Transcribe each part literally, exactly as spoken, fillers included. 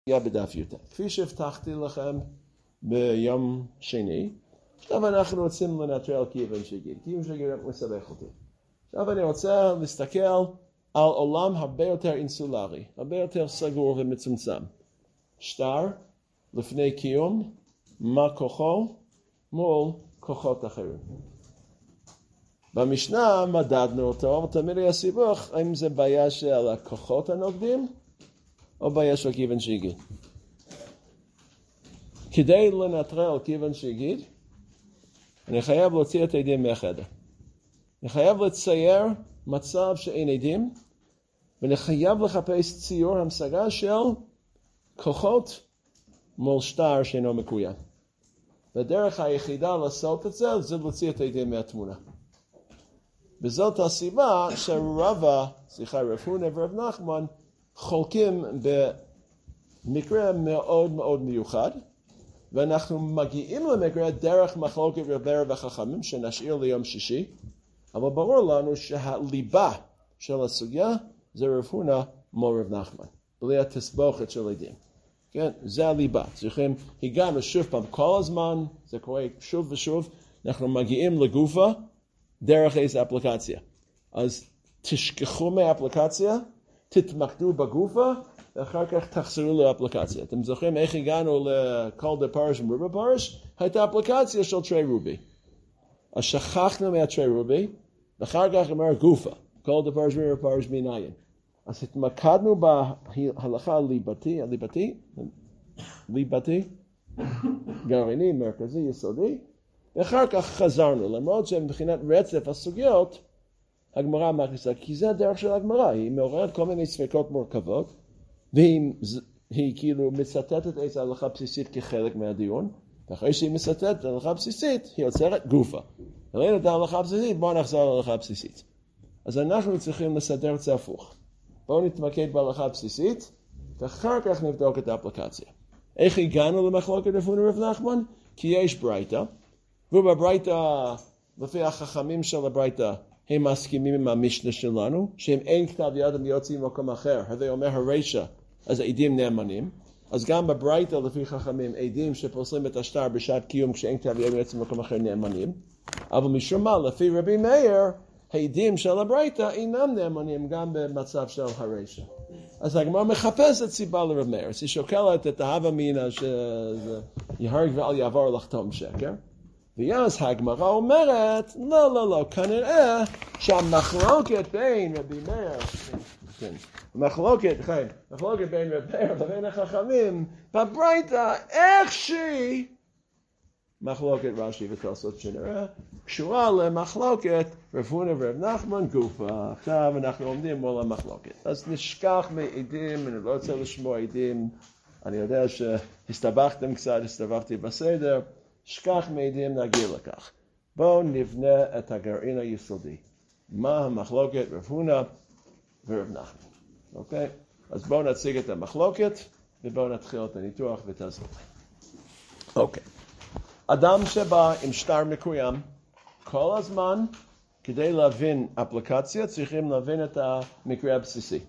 בדף י"ט. כפי שהבטחתי לכם ביום שני, עכשיו אנחנו רוצים לנטרל כיוון שגיד. כיוון שגיד רק מסבך אותי. עכשיו אני רוצה להסתכל על עולם הרבה יותר אינסולרי, הרבה יותר סגור ומצומצם. שטר, לפני קיום, מה כוחו מול כוחות אחרים. במשנה מדדנו אותו, ותמיד היה סיבוך, האם זה בעיה של הכוחות הנוגדים, או בעיה של כיוון שיגיד. כדי לנטרל כיוון שיגיד, אני חייב להוציא את העדים מהחדר. אני חייב לצייר מצב שאין עדים, ואני חייב לחפש ציור המשגה של כוחות מול שטר שאינו מקוים. והדרך היחידה לעשות את זה, זה להוציא את העדים מהתמונה. וזאת הסיבה שרבא, סליחה, רב הונא ורב נחמן, חולקים במקרה מאוד מאוד מיוחד, ואנחנו מגיעים למקרה דרך מחלוקת רבי וחכמים שנשאיר ליום שישי, אבל ברור לנו שהליבה של הסוגיה זה רב הונא מול רב נחמן, בלי התסבוכת של עדים. כן, זה הליבה. צריכים, הגענו שוב פעם כל הזמן, זה קורה שוב ושוב, אנחנו מגיעים לגופה דרך איזו אפליקציה. אז תשכחו מהאפליקציה, תתמקדו בגופה, ואחר כך תחזרו לאפליקציה. אתם זוכרים איך הגענו לכל דה פרש ורובי פרש? הייתה אפליקציה של טרי רובי. אז שכחנו מהטרי רובי, ואחר כך אמר גופה, כל דה פרש ורובי פרש מניין. אז התמקדנו בהלכה הליבתי, הליבתי, ליבתי, גרעיני, מרכזי, יסודי, ואחר כך חזרנו, למרות שמבחינת רצף הסוגיות, הגמרא מכניסה, כי זה הדרך של הגמרא, היא מעוררת כל מיני ספקות מורכבות, והיא היא כאילו מצטטת איזו הלכה בסיסית כחלק מהדיון, ואחרי שהיא מצטטת הלכה בסיסית, היא יוצרת גופה. ראינו את ההלכה הבסיסית, בואו נחזור להלכה הבסיסית. אז אנחנו צריכים לסדר את זה הפוך. בואו נתמקד בהלכה הבסיסית, ואחר כך נבדוק את האפליקציה. איך הגענו למחלוקת רב הונא ורב נחמן? כי יש ברייתא, ובברייתא, לפי החכמים של הברייתא, הם מסכימים עם המשנה שלנו, שהם אין כתב יד הם יוצאים במקום אחר, הרי אומר הרשע, אז העדים נאמנים. אז גם בברייתא לפי חכמים, עדים שפוסלים את השטר בשעת קיום כשאין כתב יד הם יוצאים במקום אחר נאמנים. אבל משום מה, לפי רבי מאיר, העדים של הברייתא אינם נאמנים גם במצב של הרשע. אז הגמרא מחפשת סיבה לרב מאיר, היא שוקלת את ההווה אמינא שיהרג ואל יעבור לחתום שקר. ואז הגמרא אומרת, לא, לא, לא, כנראה שהמחלוקת בין רבי מאיר, כן, מחלוקת, כן, מחלוקת בין רבי מאיר לבין החכמים, בברייתא, איך שהיא, מחלוקת רש"י ותוספות שנראה, קשורה למחלוקת רב הונא ורב נחמן גופה. עכשיו אנחנו עומדים מול המחלוקת. אז נשכח מעדים, אני לא רוצה לשמוע עדים, אני יודע שהסתבכתם קצת, הסתבכתי בסדר, שכח מעדים נגיע לכך. בואו נבנה את הגרעין היסודי. מה המחלוקת רב הונא ורב נחמן. אוקיי? אז בואו נציג את המחלוקת, ובואו נתחיל את הניתוח ותעזרו. אוקיי. אדם שבא עם שטר מקוים, כל הזמן, כדי להבין אפליקציה, צריכים להבין את המקרה הבסיסי.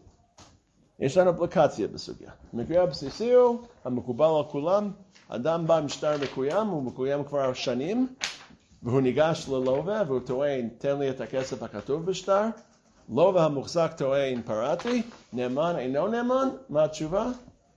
יש לנו אפליקציה בסוגיה. המקרה הבסיסי הוא, המקובל על כולם, אדם בא עם שטר מקוים, הוא מקוים כבר שנים, והוא ניגש ללווה, והוא טוען, תן לי את הכסף הכתוב בשטר. לווה המוחזק טוען, פרעתי, נאמן אינו נאמן, מה התשובה?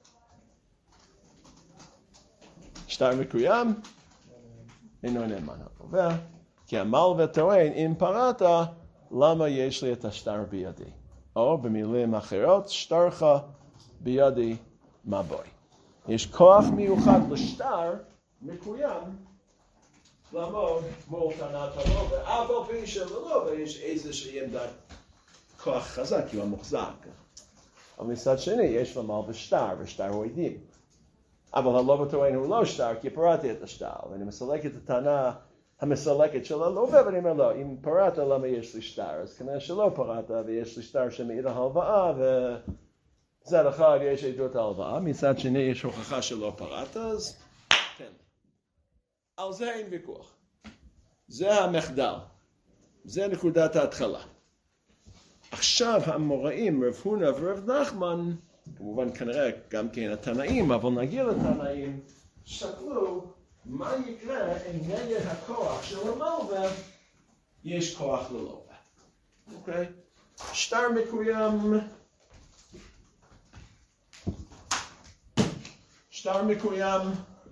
שטר מקוים, אינו נאמן הלווה, כי המלווה טוען, אם פרעת, למה יש לי את השטר בידי? או במילים אחרות, שטרך בידי מבוי. יש כוח מיוחד לשטר מקוים לעמוד מול טענת הלווה, אבל פי של הלווה יש איזושהי עמדת כוח חזק, כי הוא המוחזק. אבל מצד שני, יש למלווה שטר, ושטר הוא עדים. אבל הלווה טוען הוא לא שטר, כי פרעתי את השטר, ואני מסלק את הטענה המסלקת של הלווה, ואני אומר לו, אם פרעת, למה יש לי שטר? אז כנראה שלא פרעת, ויש לי שטר שמעיד על הלוואה, מצד אחד יש עדות ההלוואה, מצד שני יש הוכחה שלא פרעת, אז כן. על זה אין ויכוח. זה המחדל. זה נקודת ההתחלה. עכשיו המוראים, רב הונא ורב נחמן, כמובן כנראה גם כן התנאים, אבל נגיע לתנאים, שקלו מה יקרה אם נגד הכוח של המלווה יש כוח ללווה. אוקיי? שטר מקוים, שטר מקוים,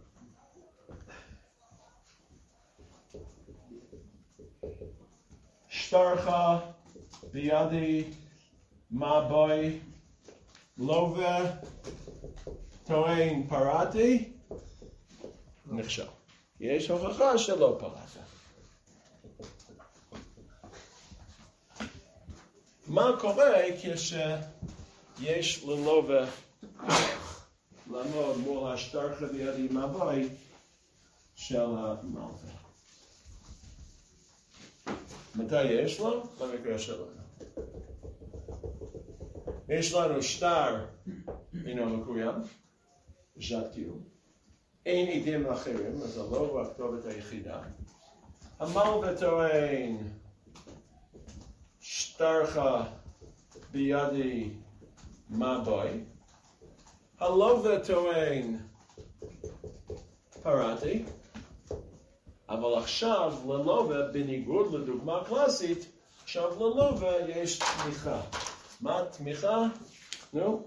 שטרך בידי מבוי לווה טוען פרעתי, נכשל. יש הוכחה שלא פרעת. מה קורה כשיש ללווה לעמוד מול השטרך בידי מבוי של המלווה? מתי יש לו? במקרה שלנו. יש לנו שטר אינו מקוים, שעת קיום. אין עדים אחרים, אז הלווה הכתובת היחידה. המלווה טוען, שטרך בידי מבוי. הלווה טוען, פרעתי. אבל עכשיו ללווה, בניגוד לדוגמה קלאסית, עכשיו ללווה יש תמיכה. מה תמיכה? נו?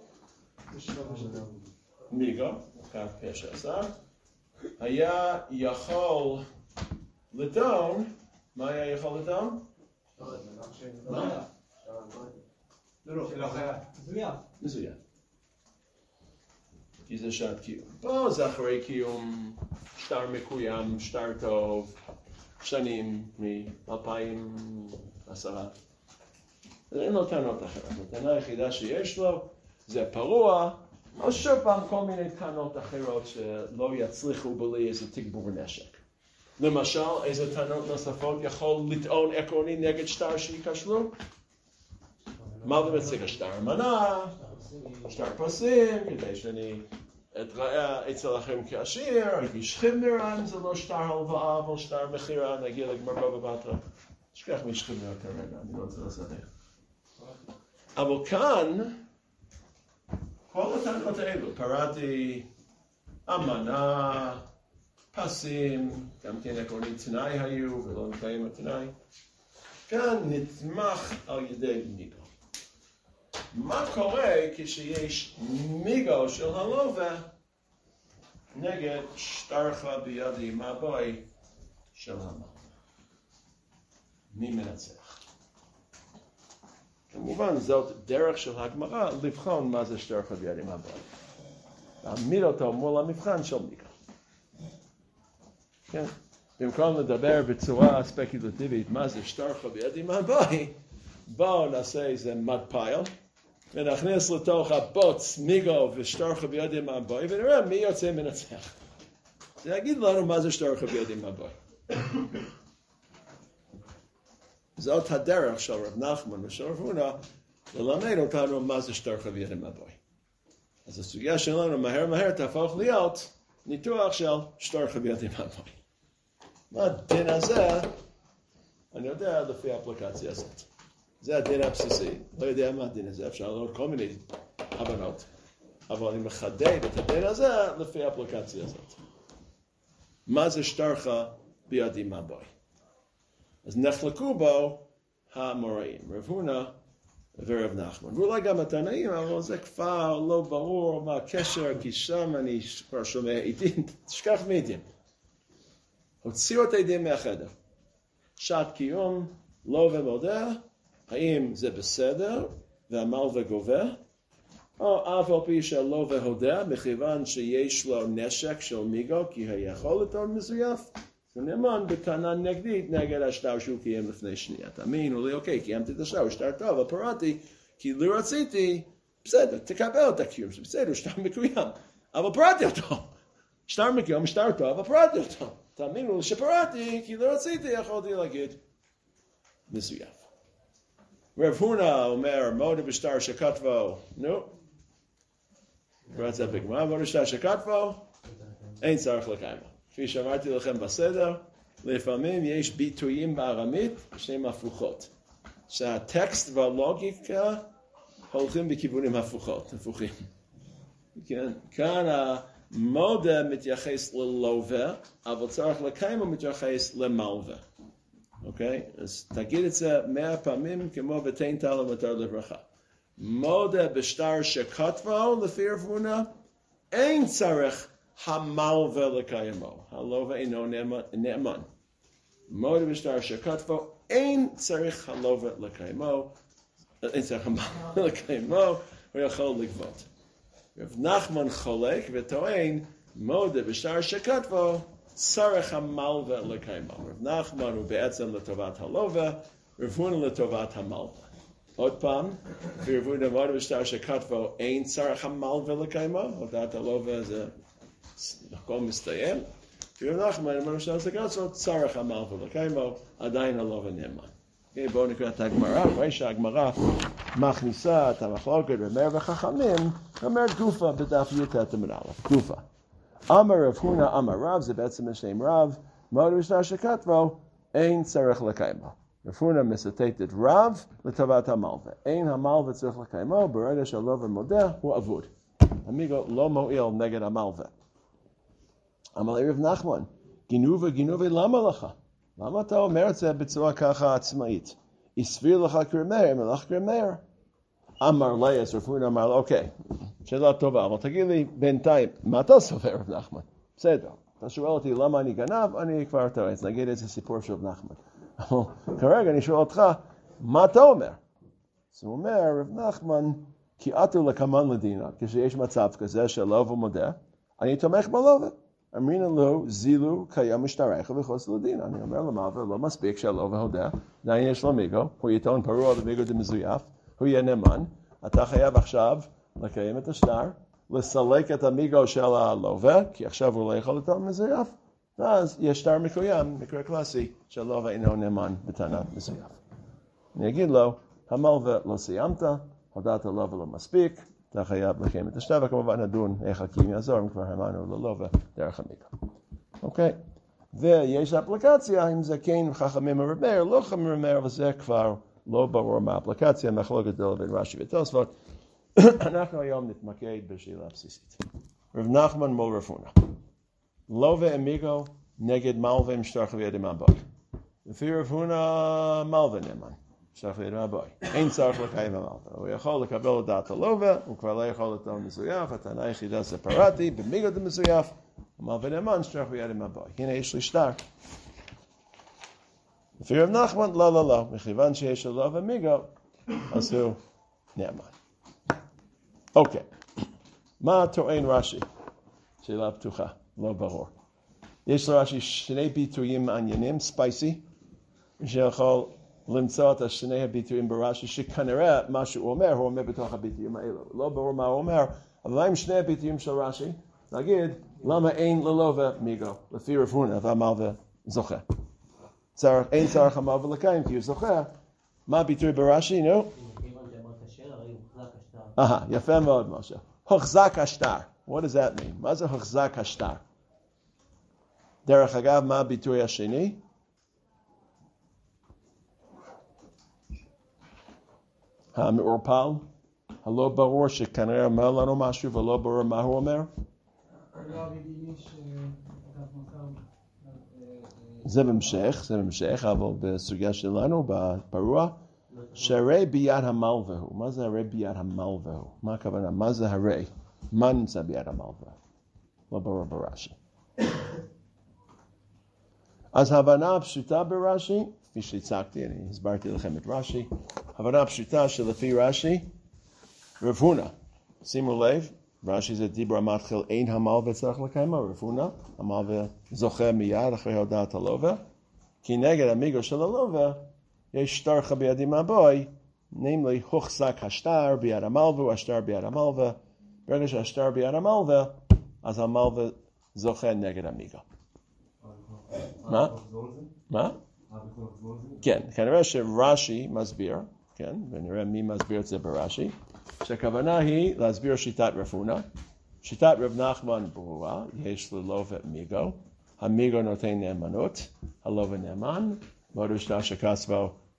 מיגו, כף פשע עשר. היה יכול לטעון, מה היה יכול לטעון? מה? מזויף. מזויף. כי זה שעת קיום. פה זה אחרי קיום, שטר מקוים, שטר טוב, שנים מ-אלפיים ועשרה. אין לו טענות אחרות. הטענה היחידה שיש לו זה פרוע, או שוב פעם כל מיני טענות אחרות שלא יצליחו בלי איזה תגבור נשק. למשל, איזה טענות נוספות יכול לטעון עקרוני נגד שטר שייכשלו? מה למציג השטר מנה, שטר פסים, כדי שאני אתראה אצל אחרים כעשיר, ארגיש חמרן, זה לא שטר הלוואה, אבל שטר מחירה, נגיע לגמר בבא בתרא. תשכח משחמרה כרגע, אני לא רוצה לסדר. אבל כאן, כל הטענות האלו, פרעתי, אמנה, פסים, גם כן עקרוני תנאי היו, ולא נקיים התנאי. כאן נתמך על ידי מיגו. מה קורה כשיש מיגו של הלווה נגד שטרך בידי מבוי של המלווה? מי מנצח? כמובן זאת דרך של הגמרא לבחון מה זה שטרך בידי מבוי. להעמיד אותו מול המבחן של מיגו. כן? במקום לדבר בצורה ספקולטיבית מה זה שטרך בידי מבוי, בואו נעשה איזה מדפייל ונכניס לתוך הבוץ מיגו ושטרך בידי מבוי ונראה מי יוצא מנצח. זה יגיד לנו מה זה שטרך בידי מבוי. זאת הדרך של רב נחמן ושל רב הונא ללמד אותנו מה זה שטרך בידי מבוי. אז הסוגיה שלנו מהר מהר תהפוך להיות ניתוח של שטרך בידי מבוי. מה הדין הזה? אני יודע לפי האפליקציה הזאת. זה הדין הבסיסי. לא יודע מה הדין הזה, אפשר לראות כל מיני הבנות. אבל אני מחדד את הדין הזה לפי האפליקציה הזאת. מה זה שטרך בידי מבוי? אז נחלקו בו האמוראים, רב הונא ורב נחמן. ואולי גם התנאים, אבל זה כבר לא ברור מה הקשר, כי שם אני כבר שומע עדים, תשכח מעדים. הוציאו את העדים מהחדר. שעת קיום, לא ומודה, האם זה בסדר, והמלווה גובה, או אף על פי שלא והודה, מכיוון שיש לו נשק של מיגו, כי היכול לטעון מזויף, זה נאמן בטענה נגדית נגד השטר שהוא קיים לפני שנייה. תאמינו לי, אוקיי, קיימתי את השטר, שטר טוב, אבל פרעתי, כי לא רציתי, בסדר, תקבל את הקיום, בסדר, שטר מקוים, אבל פרעתי אותו. שטר מקוים, שטר טוב, אבל פרעתי אותו. תאמינו לי שפרעתי, כי לא רציתי, יכולתי להגיד מזויף. רב הונא אומר, מודה בשטר שכתבו, נו, קורא זה בגמרא, מודה בשטר שכתבו, אין צריך לקיימו. כפי שאמרתי לכם בסדר, לפעמים יש ביטויים בארמית שהם הפוכות. שהטקסט והלוגיקה הולכים בכיוונים הפוכות, הפוכים. כן, כאן המודה מתייחס ללווה, אבל צריך לקיימו מתייחס למלווה. אוקיי? אז תגיד את זה מאה פעמים כמו ותן טל ומטר לברכה. מודה בשטר שכתבו לפי רב הונא, אין צריך המלווה לקיימו. הלווה אינו נאמן. מודה בשטר שכתבו, אין צריך הלווה לקיימו. אין צריך המלווה לקיימו, הוא יכול לגבות. רב נחמן חולק וטוען, מודה בשטר שכתבו, צריך המלווה לקיימו. רב נחמן הוא בעצם לטובת הלווה, רב הונא לטובת המלווה. עוד פעם, רב הונא מודה בשטר שכתבו, אין צריך המלווה לקיימו, הודעת הלווה זה הכל מסתיים. רב נחמן מודה בשטר שכתבו, צריך המלווה לקיימו, עדיין הלווה נאמן. בואו נקרא את הגמרא, רואה שהגמרא מכניסה את המחלוקת רמר וחכמים, אומרת גופה בדף י"ט עמוד א', גופה. אמר רב הונא אמר רב, זה בעצם השם רב, מודה בשטר שכתבו, אין צריך לקיימו. רב הונא מצטט את רב לטובת המלווה. אין המלווה צריך לקיימו, ברגע שהלווה מודה, הוא אבוד. אמיגו לא מועיל נגד המלווה. אמר רב נחמן, גינובה גינובה למה לך? למה אתה אומר את זה בצורה ככה עצמאית? הסביר לך קרמר, מלך קרמר. אמר לי, אז רב הונא אמר לו, אוקיי, שאלה טובה, אבל תגיד לי בינתיים, מה אתה סובר רב נחמן? בסדר, אתה שואל אותי למה אני גנב, אני כבר תרץ, נגיד איזה סיפור של רב נחמן. אבל כרגע אני שואל אותך, מה אתה אומר? אז הוא אומר, רב נחמן, כי עתו לקמן לדינה, כשיש מצב כזה שלווה מודה, אני תומך בלווה. אמרינן לו, זילו קיים משטריך וחוץ לדין. אני אומר למלווה, לא מספיק שהלווה הודה, עדיין יש לו מיגו, הוא יטעון פרוע במיגו דמזויף, הוא יהיה נאמן, אתה חייב עכשיו לקיים את השטר, לסלק את המיגו של הלווה, כי עכשיו הוא לא יכול לטעון מזויף, ואז יש שטר מקוים, מקרה קלאסי, שהלווה אינו נאמן בטענת מזויף. אני אגיד לו, המלווה לא סיימת, הודעת הלווה לא מספיק, אתה חייב לקיים את השטר, וכמובן נדון איך הקים יעזור, אם כבר אמרנו ללווה דרך המיגו. אוקיי? ויש אפליקציה, אם זה כן חכמים מרמר, לא חכמים מרמר, אבל זה כבר לא ברור מה האפליקציה, מחלוקת גדולה בין רש"י ותוספות. אנחנו היום נתמקד בשאלה הבסיסית. רב נחמן מול רב הונא. לווה אמיגו נגד מלווה עם שטר חבי אדם הבוי. לפי רב הונא מלווה נאמן. שטר חבי אדם הבוי. אין צורך לקיים המלווה. הוא יכול לקבל את דעת הלווה, הוא כבר לא יכול לטעון מזויף, הטענה היחידה ספרטי, במיגו דמזויף, מלווה נאמן, שטר חבי אדם הבוי. הנה יש לי שטר. לפי רב נחמן, לא, לא, לא. מכיוון שיש לו לווה מיגו, אז הוא נאמן. אוקיי. מה טוען רש"י? שאלה פתוחה, לא ברור. יש לרש"י שני ביטויים מעניינים, ספייסי, שיכול למצוא את שני הביטויים ברש"י, שכנראה מה שהוא אומר, הוא אומר בתוך הביטויים האלו. לא ברור מה הוא אומר, אבל מה עם שני הביטויים של רש"י? נגיד, למה אין ללווה מיגו, לפי רב הונא, והמלווה זוכה? צורך, אין צורך המלווה לקיים, כי הוא זוכה. מה הביטוי ברש"י, נו? אהה, יפה מאוד משה. הוחזק השטר. What does that mean? מה זה הוחזק השטר? דרך אגב, מה הביטוי השני? המעורפל, הלא ברור שכנראה אומר לנו משהו ולא ברור מה הוא אומר? זה במשך, זה במשך, אבל בסוגיה שלנו, בפרוע, שהרי ביד המלווה הוא. מה זה הרי ביד המלווה הוא? מה הכוונה? מה זה הרי? מה נמצא ביד המלווה? לא ברור ברש"י. אז ההבנה הפשוטה ברש"י, כפי שהצגתי, אני הסברתי לכם את רש"י, ההבנה הפשוטה שלפי רש"י, רב הונא, שימו לב, רש"י זה דיבר המתחיל, אין המלווה צריך לקיימו, רב הונא, המלווה זוכה מיד אחרי הודעת הלווה, כי נגד המיגו של הלווה, יש שטר חבי אדם הבוי, namely הוחזק השטר ביד המלווה, השטר ביד המלווה, ברגע שהשטר ביד המלווה, אז המלווה זוכה נגד המיגו. מה? מה? כן, כנראה שרש"י מסביר, כן, ונראה מי מסביר את זה ברש"י, שהכוונה היא להסביר שיטת רב הונא, שיטת רב נחמן ברורה, יש ללווה מיגו, המיגו נותן נאמנות, הלווה נאמן, מודה בשטר שכתבו,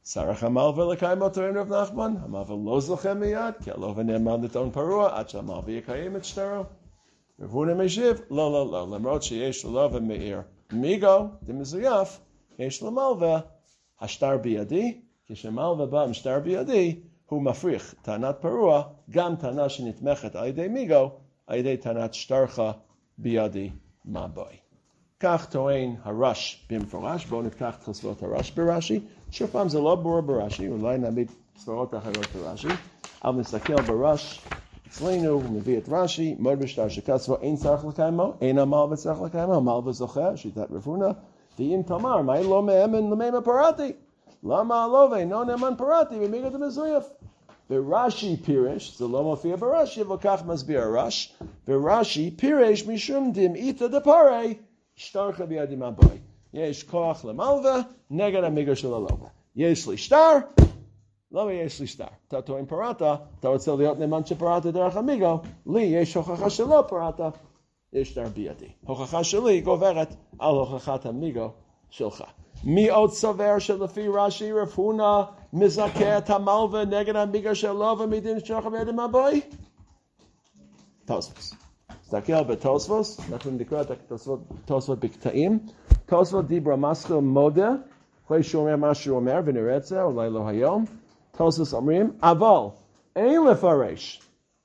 צריך המלווה לקיים אותו עם רב נחמן, המלווה לא זוכה מיד, כי הלווה נאמן לטעון פרוע, עד שהמלווה יקיים את שטרו. רב הונא משיב, לא, לא, לא, למרות שיש ללווה מאיר מיגו, זה מזויף, יש למלווה השטר בידי, כשמלווה בא עם שטר בידי, הוא מפריך טענת פרוע, גם טענה שנתמכת על ידי מיגו, על ידי טענת שטרך בידי מבוי. כך טוען הרש במפורש, בואו נפתח את תוספות הרש ברש"י, שוב פעם זה לא ברור ברש"י, אולי נעמיד סברות אחרות ברש"י, אבל נסתכל ברש, אצלנו הוא מביא את רש"י, מאוד בשטר שכספו אין צריך לקיימו, אין המלווה צריך לקיימו, המלווה זוכה, שיטת רב הונא, ואם תאמר, מה לא מאמן למימה פרעתי? למה הלווה אינו נאמן פרעתי ומיגו דמזויף? ורש"י פירש, זה לא מופיע ברש"י, אבל כך מסביר הרש, ורש"י פירש משום דמעיתא דפרעי, שטרך בידי מבוי. יש כוח למלווה נגד המיגו של הלווה. יש לי שטר, למה יש לי שטר? אתה טוען פרעתה, אתה רוצה להיות נאמן שפרעתה דרך המיגו, לי יש הוכחה שלא פרעתה, יש שטר בידי. הוכחה שלי גוברת על הוכחת המיגו שלך. מי עוד סובר שלפי רש"י רב הונא מזכה את המלווה נגד המיגו של הלווה מדין שטרך בידי מבוי? תוספות. תסתכל בתוספות, אנחנו נקרא את התוספות בקטעים. תוספות דיבר מסחר מודה, אחרי שהוא אומר מה שהוא אומר, ונראה את זה, אולי לא היום. תוספות אומרים, אבל אין לפרש.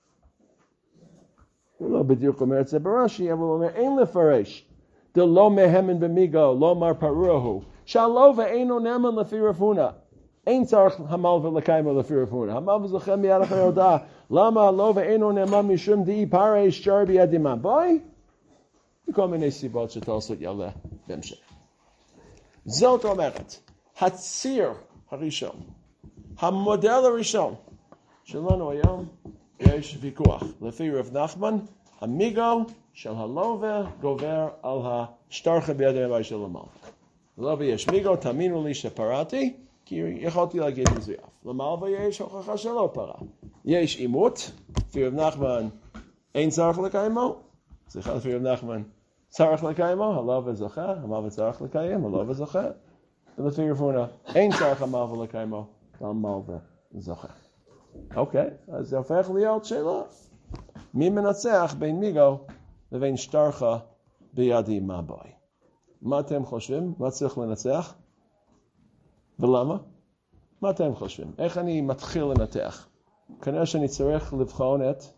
הוא לא בדיוק אומר את זה ברש"י, אבל הוא אומר, אין לפרש. דלא מהמן במיגו, לא מר פרוע הוא. שהלווה אינו נאמן לפי רב הונא. אין צריך המלווה לקיימו לפי רב הונא. המלווה זוכה מיד אחרי הודעה. למה הלווה אינו נאמן משום דאי פרעי שטר בידי מבוי? מכל מיני סיבות שתוספות יעלה בהמשך. זאת אומרת, הציר הראשון, המודל הראשון שלנו היום, יש ויכוח. לפי רב נחמן, המיגו של הלווה גובר על השטרך בידי מבוי של המלווה. הלווה יש מיגו, תאמינו לי שפרעתי, כי יכולתי להגיד מזויף. למלווה יש הוכחה שלא פרע. יש אימות, לפי רב נחמן אין צריך לקיימו, סליחה לפי רב נחמן צריך לקיימו, הלווה זוכה, המלווה צריך לקיים, הלווה זוכה. ולפי רב הונא אין צריך המלווה לקיימו, והמלווה זוכה. אוקיי, אז זה הופך להיות שאלה. מי מנצח בין מיגו לבין שטרך בידי מבוי? מה אתם חושבים? מה צריך לנצח? ולמה? מה אתם חושבים? איך אני מתחיל לנתח? כנראה שאני צריך לבחון את...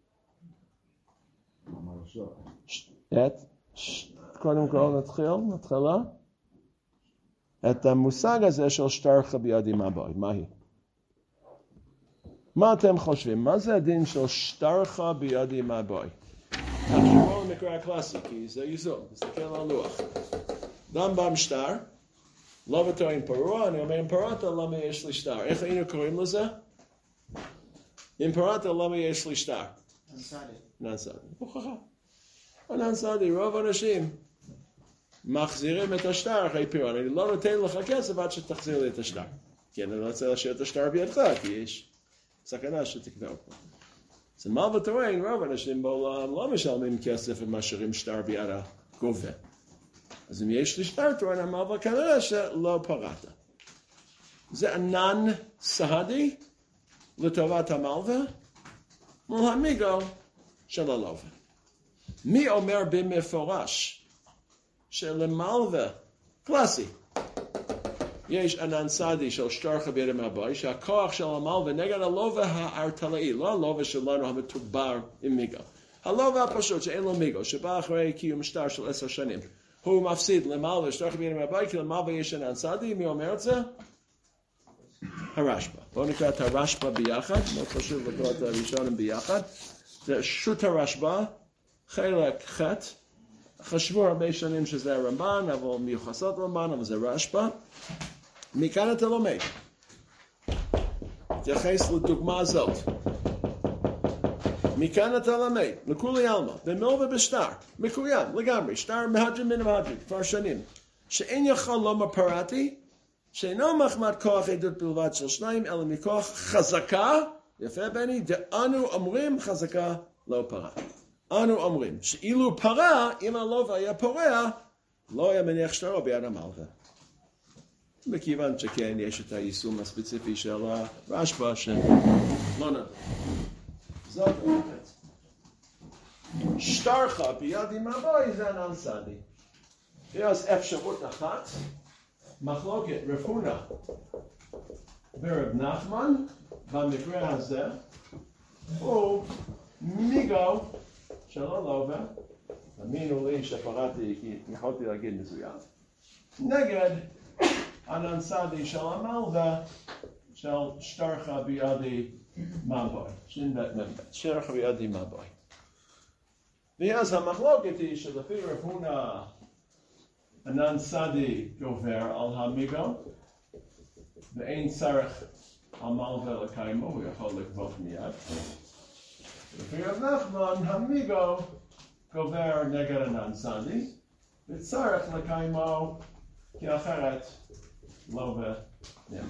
את... קודם כל נתחיל, נתחילה. את המושג הזה של שטרך בידי מבוי. מה היא? מה אתם חושבים? מה זה הדין של שטרך בידי מבוי? תחשבו על מקרא הקלאסי, כי זה ייזום. תסתכל על לוח. רמב"ם שטר. לא בטוען פרוע, אני אומר, אם פרעת, למה יש לי שטר? איך היינו קוראים לזה? אם פרעת, למה יש לי שטר? ננסדי. ננסדי. הוכחה. ננסדי, רוב האנשים מחזירים את השטר אחרי פירוע. אני לא נותן לך כסף עד שתחזיר לי את השטר. כי אני לא רוצה להשאיר את השטר בידך, כי יש סכנה שתקנה אותו. אז מה בטוען, רוב האנשים בעולם לא משלמים כסף ומשאירים שטר ביד הגובה. אז אם יש לי שטר טוען המלווה, כנראה שלא פרעת. זה ענן סהדי לטובת המלווה מול המיגו של הלווה. מי אומר במפורש שלמלווה, קלאסי, יש ענן סהדי של שטרך בידי מבוי, שהכוח של המלווה נגד הלווה הארטלאי, לא הלווה שלנו המתובר עם מיגו. הלווה הפשוט שאין לו מיגו, שבא אחרי קיום שטר של עשר שנים. הוא מפסיד למלווה שטרך בידי מבוי, כי למלווה יש ענן סהדי. מי אומר את זה? הרשב"א. בואו נקרא את הרשב"א ביחד, מאוד חשוב לקרוא את הראשונים ביחד. זה שו"ת הרשב"א, חלק ח'. חשבו הרבה שנים שזה הרמב"ן, אבל מיוחסות רמב"ן, אבל זה רשב"א. מכאן אתה לומד. תייחס לדוגמה הזאת. מכאן אתה למד, לכולי עלמא, במלווה בשטר, מקוים, לגמרי, שטר מהדרין מן המהדרין, כבר שנים, שאין יכול לומר פרעתי, שאינו מחמת כוח עדות בלבד של שניים, אלא מכוח חזקה, יפה בני, דאנו אומרים חזקה לא פרע. אנו אומרים, שאילו פרע, אם הלווה היה פורע, לא היה מניח שטרו ביד המלווה. מכיוון שכן יש את היישום הספציפי של הרשב"א שלא נדון. זאת אומרת, שטרחה בידי מבוי זה ענן סדי. יש אפשרות אחת, מחלוקת רב הונא ורב נחמן, במקרה הזה, הוא מיגו שלא לובה, תאמינו לי שפרעתי כי יכולתי להגיד מזויף, נגד ענן סדי של המלווה של שטרחה בידי מבוי, שינבט מבט, שטרחה בידי מבוי. ואז המחלוקת היא שלפי רב הונא ענן סדי גובר על המיגו, ואין צריך על מלווה לקיימו, הוא יכול לגבות מיד. לפי רב נחמן, המיגו גובר נגד ענן סדי, וצריך לקיימו, כי אחרת לא ונאמן.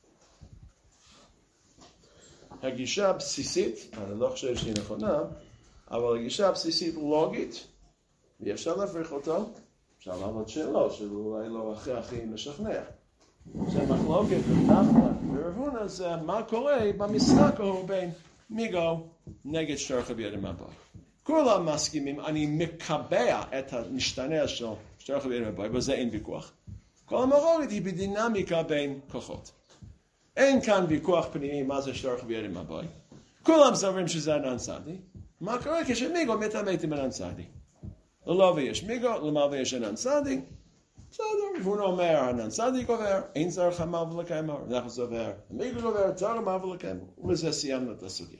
הגישה הבסיסית, אני לא חושב שהיא נכונה, אבל הגישה הבסיסית לוגית, ואי אפשר להפריך אותו, אפשר לעבוד שאלות, שאולי לא הכי הכי משכנע. זה מחלוקת ונחמן ורב הונא זה מה קורה במשחק ההוא בין מיגו נגד שטרחה בידי מבוי. כולם מסכימים, אני מקבע את המשתנה של שטרחה בידי מבוי, וזה אין ויכוח. כל המחלוקת היא בדינמיקה בין כוחות. אין כאן ויכוח פנימי מה זה שטרחה בידי מבוי. כולם סוברים שזה ענן סדי. מה קורה כשמיגו מתעמת עם ענן סדי? לא ויש מיגו, למה ויש ענן סדי? בסדר, רב הונא אומר, ענן סדי גובר, אין צריך המלווה לקיימו, אנחנו סובר, מיגו גובר, צריך המלווה לקיימו, ובזה סיימנו את הסוגיה.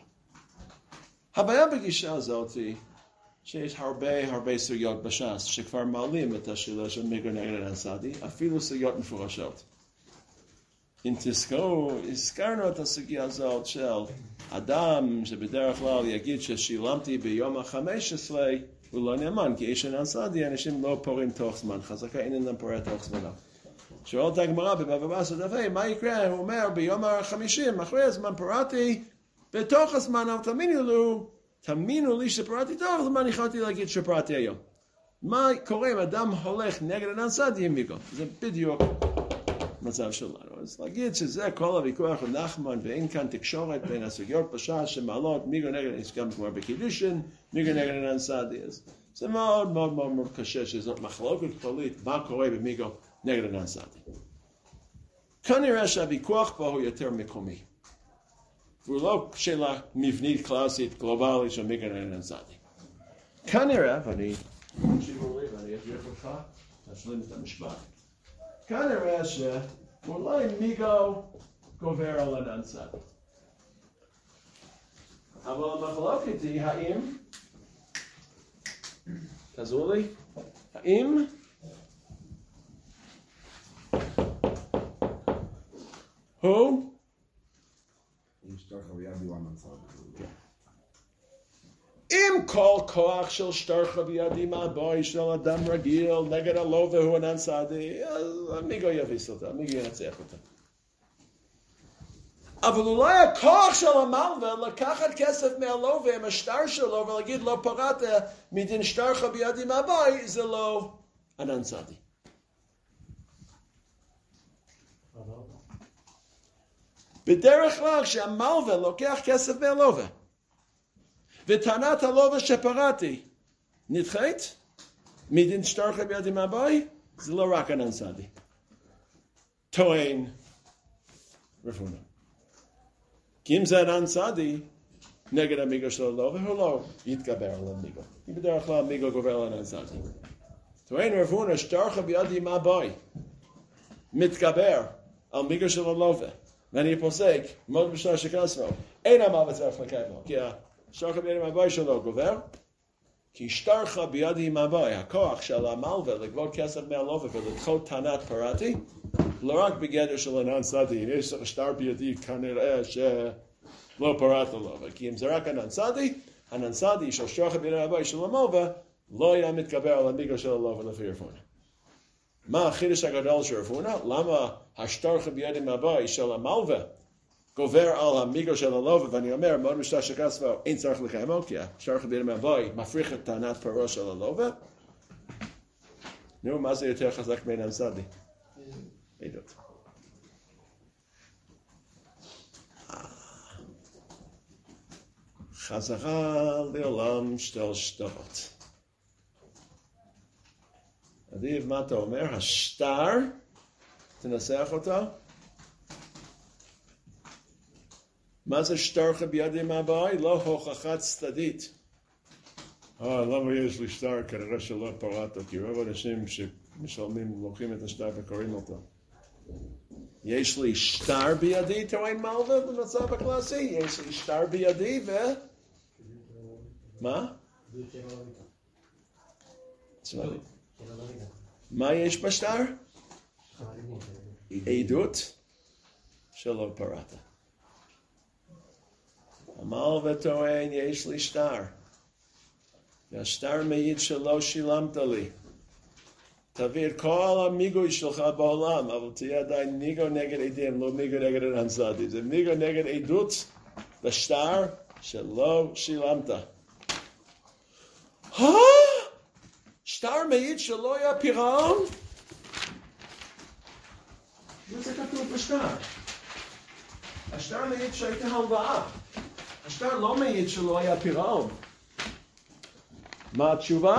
הבעיה בגישה הזאת היא שיש הרבה הרבה סוגיות בש"ס שכבר מעלים את השאלה של מיגו נגד ענן סדי, אפילו סוגיות מפורשות. אם תזכרו, הזכרנו את הסוגיה הזאת של אדם שבדרך כלל יגיד ששילמתי ביום החמש עשרה, הוא לא נאמן, כי יש ענן סדי, אנשים לא פורעים תוך זמן, חזקה אינם פורע תוך זמנם. שואלת הגמרא בבבא בסא דף ה', מה יקרה? הוא אומר, ביום החמישים, אחרי הזמן פורעתי, בתוך הזמן, אבל תאמינו לו, תאמינו לי שפורעתי תוך הזמן, יכולתי להגיד שפורעתי היום. מה קורה אם אדם הולך נגד ענן סדי עם מיגו? זה בדיוק מצב שלנו. אז להגיד שזה כל הוויכוח עם נחמן, ואין כאן תקשורת בין הסוגיות בש"ס שמעלות מיגו נגד, יש גם כבר בקידושין, מיגו נגד ענן סדי. אז זה מאוד מאוד מאוד מאוד קשה שזאת מחלוקת כללית, מה קורה במיגו נגד ענן סדי. כנראה שהוויכוח פה הוא יותר מקומי. והוא לא שאלה מבנית קלאסית גלובלית של מיגו נגד ענן סדי. כנראה, ואני תקשיבו לי ואני אבריך אותך, תשלים את המשפט. כנראה שאולי מיגו גובר על ענן סדי. אבל המחלוקת היא האם, תעזרו לי, האם הוא אם כל כוח של שטרחה בידי מבוי של אדם רגיל נגד הלווה הוא ענן סדי, אז מיגו יביס אותה, מיגו ינצח אותה. אבל אולי הכוח של המלווה לקחת כסף מהלווה עם השטר שלו ולהגיד לא פרעת מדין שטרחה בידי מבוי, זה לא ענן סדי. בדרך כלל כשהמלווה לוקח כסף מהלווה וטענת הלווה שפרעתי נדחית מדין שטרחה בידי מבוי, זה לא רק ענן סדי. טוען רב הונא. כי אם זה ענן סדי נגד המיגו של הלווה, הוא לא יתגבר על המיגו. כי בדרך כלל המיגו גובר על ענן סדי. טוען רב הונא שטרחה בידי מבוי מתגבר על מיגו של הלווה. ואני פוסק, מאוד בשנה שכספו, אין המלווה צריך לקיימו, כי השטרחה בידי מבוי שלו גובר, כי שטרחה בידי מבוי, הכוח של המלווה לגבות כסף מהלווה ולדחות טענת פרעתי, לא רק בגדר של ענן סדי, אם יש שטר בידי כנראה שלא פרעת הלווה, כי אם זה רק ענן סדי, ענן סדי של שטרחה בידי מבוי של המלווה, לא היה מתגבר על המיגו של הלווה לפי רב הונא. מה החידוש הגדול של רב הונא? למה השטרחה בידי מבוי של המלווה גובר על המיגו של הלווה, ואני אומר, מאוד משנה שכספו, אין צריך לקיימו, כי השטרחה בידי מבוי מפריך את טענת פרעה של הלווה. נו, מה זה יותר חזק מענן סדי? עדות. חזרה לעולם של שטרות. אדיב, מה אתה אומר? השטר, תנסח אותו. מה זה שטר בידי מבוי? לא הוכחה צדדית. אה, למה יש לי שטר? כנראה שלא פרעת, כי רוב אנשים שמשלמים לוקחים את השטר וקוראים אותו. יש לי שטר בידי, טוען מלווה במצב הקלאסי, יש לי שטר בידי ו... מה? מה יש בשטר? עדות שלא פרעת. המלווה טוען, יש לי שטר. והשטר מעיד שלא שילמת לי. תביא את כל המיגוי שלך בעולם, אבל תהיה עדיין מיגו נגד עדים, לא מיגו נגד הנזדי. זה מיגו נגד עדות בשטר שלא שילמת. אה? שטר מעיד שלא היה פירעון? זה כתוב בשטר. השטר מעיד שהייתה הלוואה. השטר לא מעיד שלא היה פירעון. מה התשובה?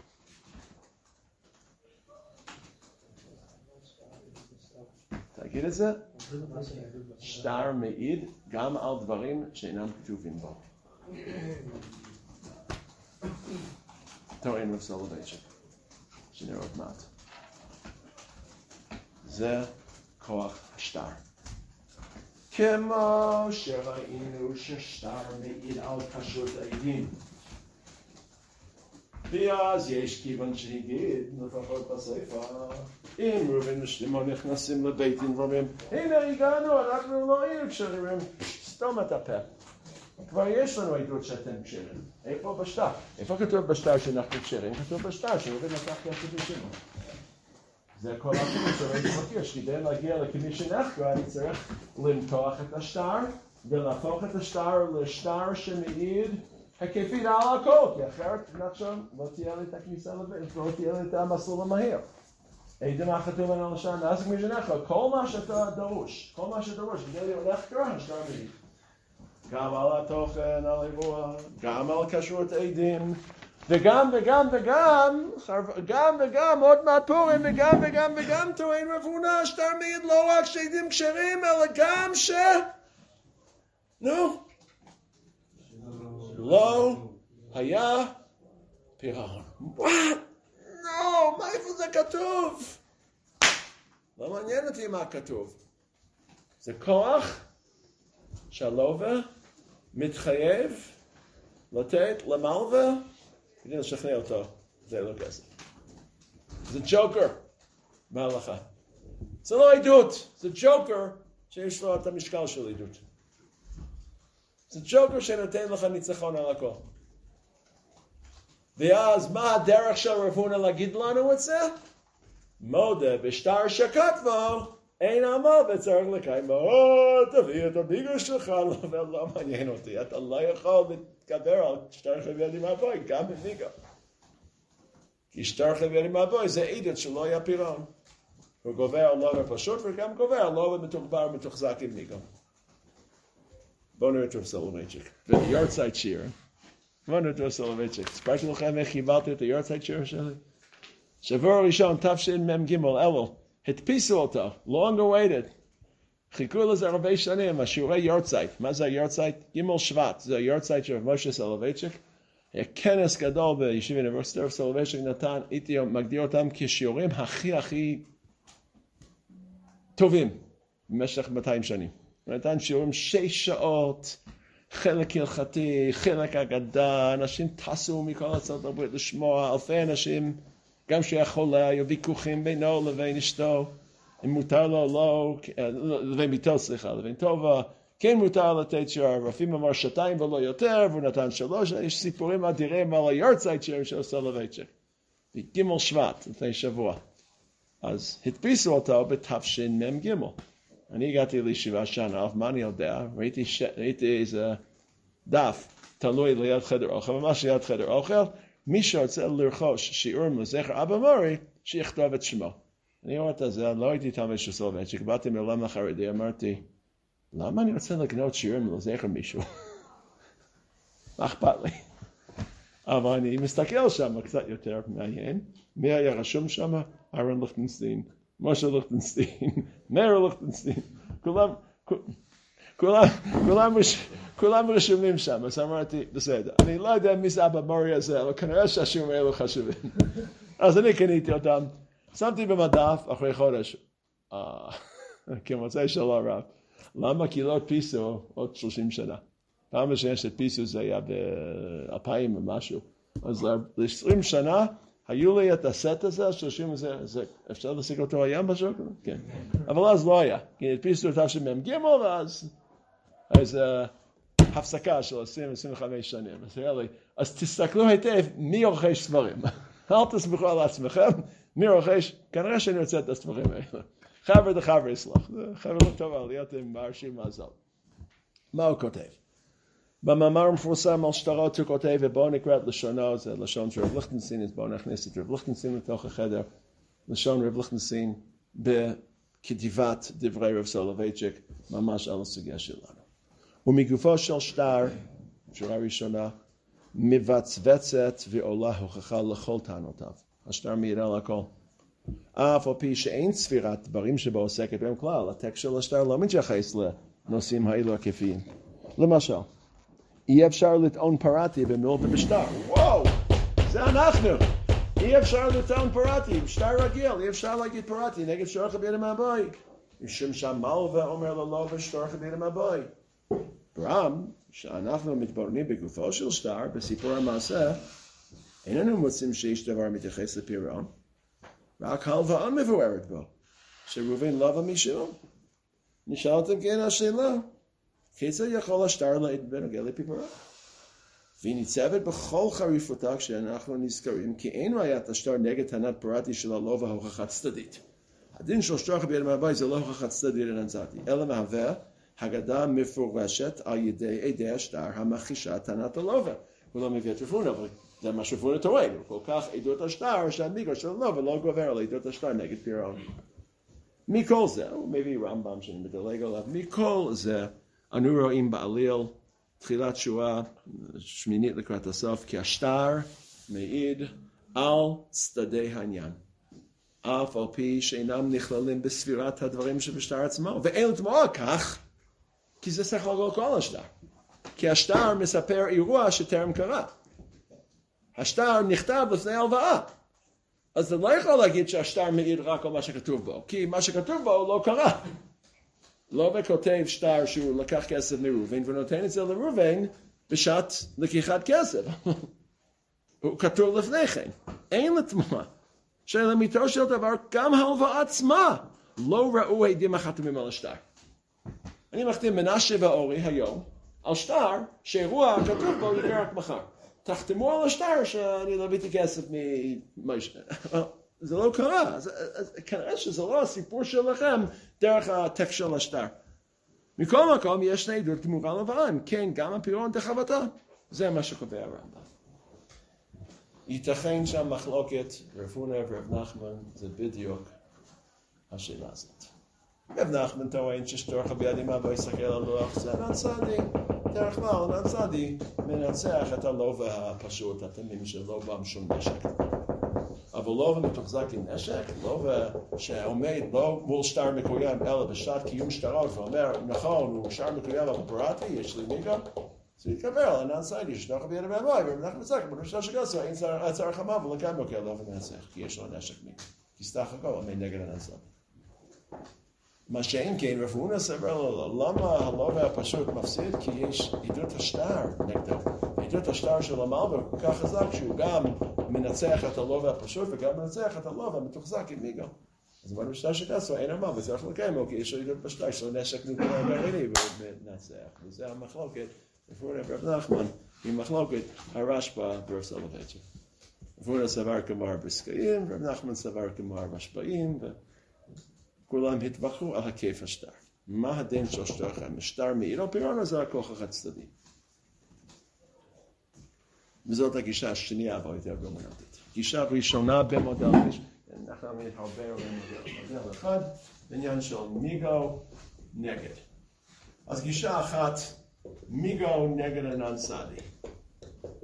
תגיד את זה? שטר מעיד גם על דברים שאינם כתובים בו. טוען רב סולובייצ'יק, שנראה עוד מעט. זה כוח השטר. כמו שראינו ששטר מעיד על פשוט העדים. ואז יש כיוון שהגיד, לפחות בספר, אם ראובן ושמעון נכנסים לבית דין ואומרים, הנה הגענו, אנחנו לא היינו כשרים, סתום את הפה. כבר יש לנו עדות שאתם כשרים. איפה בשטר? איפה כתוב בשטר שאנחנו כשרים? כתוב בשטר שראובן לקח כסף משמעון. זה כל הכיוון שראיתי מכיר, כדי להגיע לכמי שנחקר, אני צריך למתוח את השטר, ולהפוך את השטר לשטר שמעיד היקפית על הכל, כי אחרת נחשוב, לא תהיה לי את הכניסה לבית, לא תהיה לי את המסלול המהיר. עדים החתום על השטר, נעסק מי שנחקר, כל מה שאתה דרוש, כל מה שדרוש, כדי להיות נחקר, השטר מעיד. גם על התוכן, על אירוע, גם על כשרות עדים, וגם וגם וגם, גם וגם, עוד מעט פורים, וגם וגם וגם טוען רב הונא, השטר מעיד לא רק שעדים כשרים, אלא גם ש... נו? לא היה פירעון. What? לא, מה איפה זה כתוב? לא מעניין אותי מה כתוב. זה כוח שהלווה מתחייב לתת למלווה כדי לשכנע אותו, זה לא כסף. זה ג'וקר בהלכה. זה לא עדות, זה ג'וקר שיש לו את המשקל של עדות. זה ג'וקר שנותן לך ניצחון על הכל. ואז מה הדרך של רב הונא להגיד לנו את זה? מודה בשטר שכתבו, אין עמו וצריך לקיימו. תביא את הביגו שלך, לא, לא מעניין אותי. אתה לא יכול להתגבר על שטר חביב עם מבוי, גם בביגו. כי שטר חביב עם מבוי זה עדות שלא היה פירעון. הוא גובר על לווה פשוט וגם גובר על לווה מתוגבר ומתוחזק עם מיגו. בואו נראה את רב סולובייצ'יק. ויורצייט שיר. בואו נראה את רב סולובייצ'יק. הספרתי לכם איך קיבלתי את היורצייט שיר שלי? שבוע ראשון, תשמ"ג, אלו, הדפיסו אותו, long awaited. חיכו לזה הרבה שנים, השיעורי יורצייט. מה זה היורצייט? ג' שבט. זה היורצייט של רב משה סולובייצ'יק. היה כנס גדול בישיבה אוניברסיטה, רב סולובייצ'יק נתן, הייתי מגדיר אותם כשיעורים הכי הכי טובים במשך מאתיים שנים. הוא נתן שיעורים שש שעות, חלק הלכתי, חלק אגדה, אנשים טסו מכל ארצות הברית לשמוע, אלפי אנשים, גם שהיה חולה, היו ויכוחים בינו לבין אשתו, אם מותר לו לא, לבין ביתו, סליחה, לבין טובה, כן מותר לתת שיעור, רפים אמר שתיים ולא יותר, והוא נתן שלוש, יש סיפורים אדירים על היורצייט שיעורים של סולובייצ'יק. ג' שבט, לפני שבוע. אז הדפיסו אותו בתשמ"ג. אני הגעתי לישיבה שנה, מה אני יודע? ראיתי, ש... ראיתי איזה דף תלוי ליד חדר אוכל, ממש ליד חדר אוכל, מי שרוצה לרכוש שיעורים לזכר אבא מורי, שיכתוב את שמו. אני אומרת את זה, לא הייתי תלמיד של סולובייצ'יק, באתי מעולם החרדי, אמרתי, למה אני רוצה לקנות שיעורים לזכר מישהו? מה אכפת לי? אבל אני מסתכל שם קצת יותר מעניין. מי היה רשום שם? אהרון ליכטנשטיין, משה ליכטנשטיין, מאיר ליכטנשטיין. כולם, כולם, כולם, כולם רשומים שם. אז אמרתי, בסדר. אני לא יודע מי זה אבא מורי הזה, אבל כנראה שהשיעורים האלו חשובים. אז אני קניתי אותם. שמתי במדף אחרי חודש. כמוצאי של הרב. למה? כי לא הדפיסו עוד שלושים שנה. פעם השנייה שהדפיסו זה היה באלפיים ומשהו. אז ל-עשרים שנה היו לי את הסט הזה, שלושים הזה, זה, אפשר להשיג אותו היום בשוק? כן. אבל אז לא היה. כי הדפיסו אותה שמם גימל, אז אז הפסקה של עשרים עד עשרים וחמש שנים. אז היה לי, אז תסתכלו היטב מי רוכש ספרים. אל תסמכו על עצמכם, מי רוכש, כנראה שאני רוצה את הספרים האלה. חבר דחבר יסלח, חבר לא טובה, להיות עם מרשים מזל. מה הוא כותב? במאמר המפורסם על שטרות הוא כותב, ובואו נקרא את לשונו, זה לשון של רב ליכטנשטיין, אז בואו נכניס את רב ליכטנשטיין לתוך החדר, לשון רב ליכטנשטיין בכתיבת דברי רב סולובייצ'יק, ממש על הסוגיה שלנו. ומגופו של שטר, שורה ראשונה, מבצבצת ועולה הוכחה לכל טענותיו. השטר מעיד על הכל. אף על פי שאין ספירת דברים שבו עוסקת בהם כלל, הטקסט של השטר לא מתייחס לנושאים האלו הכיפיים. למשל, אי אפשר לטעון פרטי במיל ובשטר. וואו, זה אנחנו. אי אפשר לטעון פרטי, בשטר רגיל, אי אפשר להגיד פרטי נגד שטר חבילה מהבוי. משום שהמלווה אומר לו לא בשטר חבילה מהבוי. ברם, שאנחנו מתבוננים בגופו של שטר, בסיפור המעשה, איננו מוצאים שיש דבר מתייחס לפירעון. רק הלוואה מבוארת בו, שראובן לווה משום. נשאלתם כן השאלה, כיצד יכול השטר להעיד בנוגע לפירעון? והיא ניצבת בכל חריפותה כשאנחנו נזכרים, כי אין ראיית השטר נגד טענת פרטי של הלווה הוכחה צדדית. הדין של שטר חבילה מהבוי זה לא הוכחה צדדית לנצתי, אלא מהווה הגדה מפורשת על ידי עדי השטר המכחישה טענת הלווה. הוא לא מביא את רפונה, אבל זה מה שרפונה טוען, הוא כל כך עדות השטר שהמיגו של הלווה לא גובר על עדות השטר נגד פירעון. מכל זה, הוא מביא רמב"ם שאני מדלג עליו, מכל זה אנו רואים בעליל תחילת שורה שמינית לקראת הסוף, כי השטר מעיד על צדדי העניין. אף על פי שאינם נכללים בספירת הדברים שבשטר עצמו, ואין לתמוע כך, כי זה צריך לגול כל השטר. כי השטר מספר אירוע שטרם קרה. השטר נכתב לפני הלוואה. אז אתה לא יכול להגיד שהשטר מעיד רק על מה שכתוב בו, כי מה שכתוב בו לא קרה. לא וכותב שטר שהוא לקח כסף מראובן, ונותן את זה לראובן בשעת לקיחת כסף. הוא כתוב לפני כן. אין לתמוע. שלמיתו של דבר, גם ההלוואה עצמה לא ראו עדים החתומים על השטר. אני מחתים מנשה ואורי היום על שטר שאירוע כתוב בו יקרה רק מחר. תחתמו על השטר שאני לביתי כסף ממשה. זה לא קרה. אז, אז, כנראה שזה לא הסיפור שלכם דרך הטקסט של השטר. מכל מקום יש שני עדות תמורה לבן. כן, גם הפירעון דחבטה. זה מה שקובע הרמב"ם. ייתכן שהמחלוקת רב הונא ורב נחמן זה בדיוק השאלה הזאת. רב נחמן טוען ששטר חבילה מהבוי יסתכל על לוח זה נצדי. דרך כלל נצדי מנצח את הלווה הפשוט, התמים של לווה עם שום נשק. אבל לווה מתוחזק עם נשק, לווה שעומד לא מול שטר מקוים אלא בשעת קיום שטרות ואומר נכון הוא שטר מקוים אבל פרטי יש לי מיגה, זה יתקבל על הנצדי ששטר חבילה מהבוי ורב נחמן מצק בנושא שגסו אין צער חמה ולקיים לו כלווה מנצח כי יש לו נשק מיגה. כי סתח הכל עומד נגד הנצדי. מה שאין כן, רב הונא סבר לו, למה הלווה הפשוט מפסיד? כי יש עדות השטר נגדו. עדות השטר של המלווה הוא כל כך חזק שהוא גם מנצח את הלווה הפשוט וגם מנצח את הלווה המתוחזק עם מיגו. אז מה בשטר שכסו, אין המלווה, וצריך לקיים לו, כי יש לו עדות בשטר, יש לו נשק נוקלר גרעיני ומנצח. וזה המחלוקת, רב הונא ורב נחמן, היא מחלוקת הרשב"א ברב סולובייצ'יק. רב הונא סבר כמו הרבסקאים, רב נחמן סבר כמו הרשב"אים, כולם התווכחו על היקף השטר. מה הדין של שטר חיים? השטר מעיד על פירעון או זה הכוח החד צדדי? וזאת הגישה השנייה ביותר דומיננטית. גישה ראשונה במודל, אנחנו מתחבר למודל אחד, בעניין של מיגו נגד. אז גישה אחת, מיגו נגד הנצדי.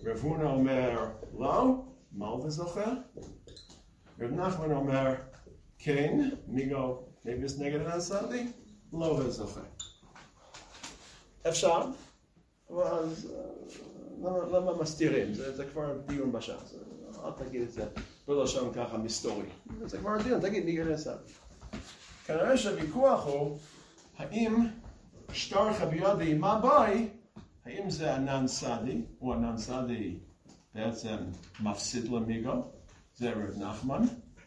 רב הונא אומר לא, מלווה זוכה. רב נחמן אומר כן, מיגו נגד נגד הנסעדי, לא וזוכה. אפשר, אבל למה מסתירים? זה כבר דיון בש"ס. אל תגיד את זה בלשון ככה מסתורי. זה כבר דיון, תגיד נגד הנסעדי. כנראה שהוויכוח הוא האם שטר בידי מבוי, האם זה ענן סעדי, או ענן סעדי בעצם מפסיד למיגו, זה רב נחמן.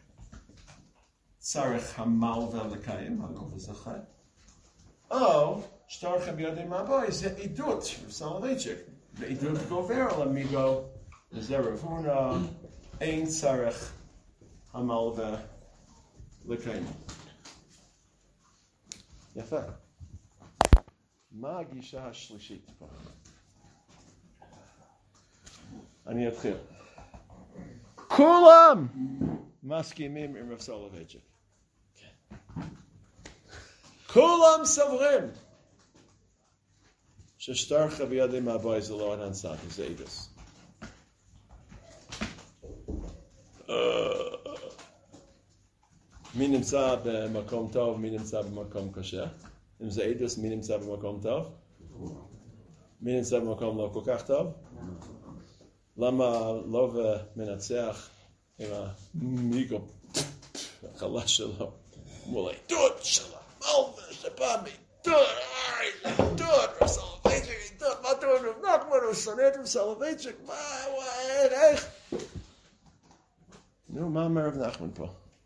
צריך המלווה לקיים, הלא וזוכה. או שטר בידי מבוי זה עדות, רב סולובייצ'יק. ועדות גובר על המיגו, וזה רב הונא, אין צריך המלווה לקיים. יפה. מה הגישה השלישית פה? אני אתחיל. כולם מסכימים עם רב סולובייצ'יק. כולם סוברים ששטר בידי מבוי זה לא ענן סעדי, זה עדות. מי נמצא במקום טוב, מי נמצא במקום קשה? אם זה עדות, מי נמצא במקום טוב? מי נמצא במקום לא כל כך טוב? למה לא מנצח עם המיגו החלש שלו מול העדות של המלווה שבא מעדות, עדות, רב סולובייצ'יק, עדות, מה אתה אומר? רב נחמן, הוא שונא את רב סולובייצ'יק, מה, איך? נו, מה אומר רב נחמן פה?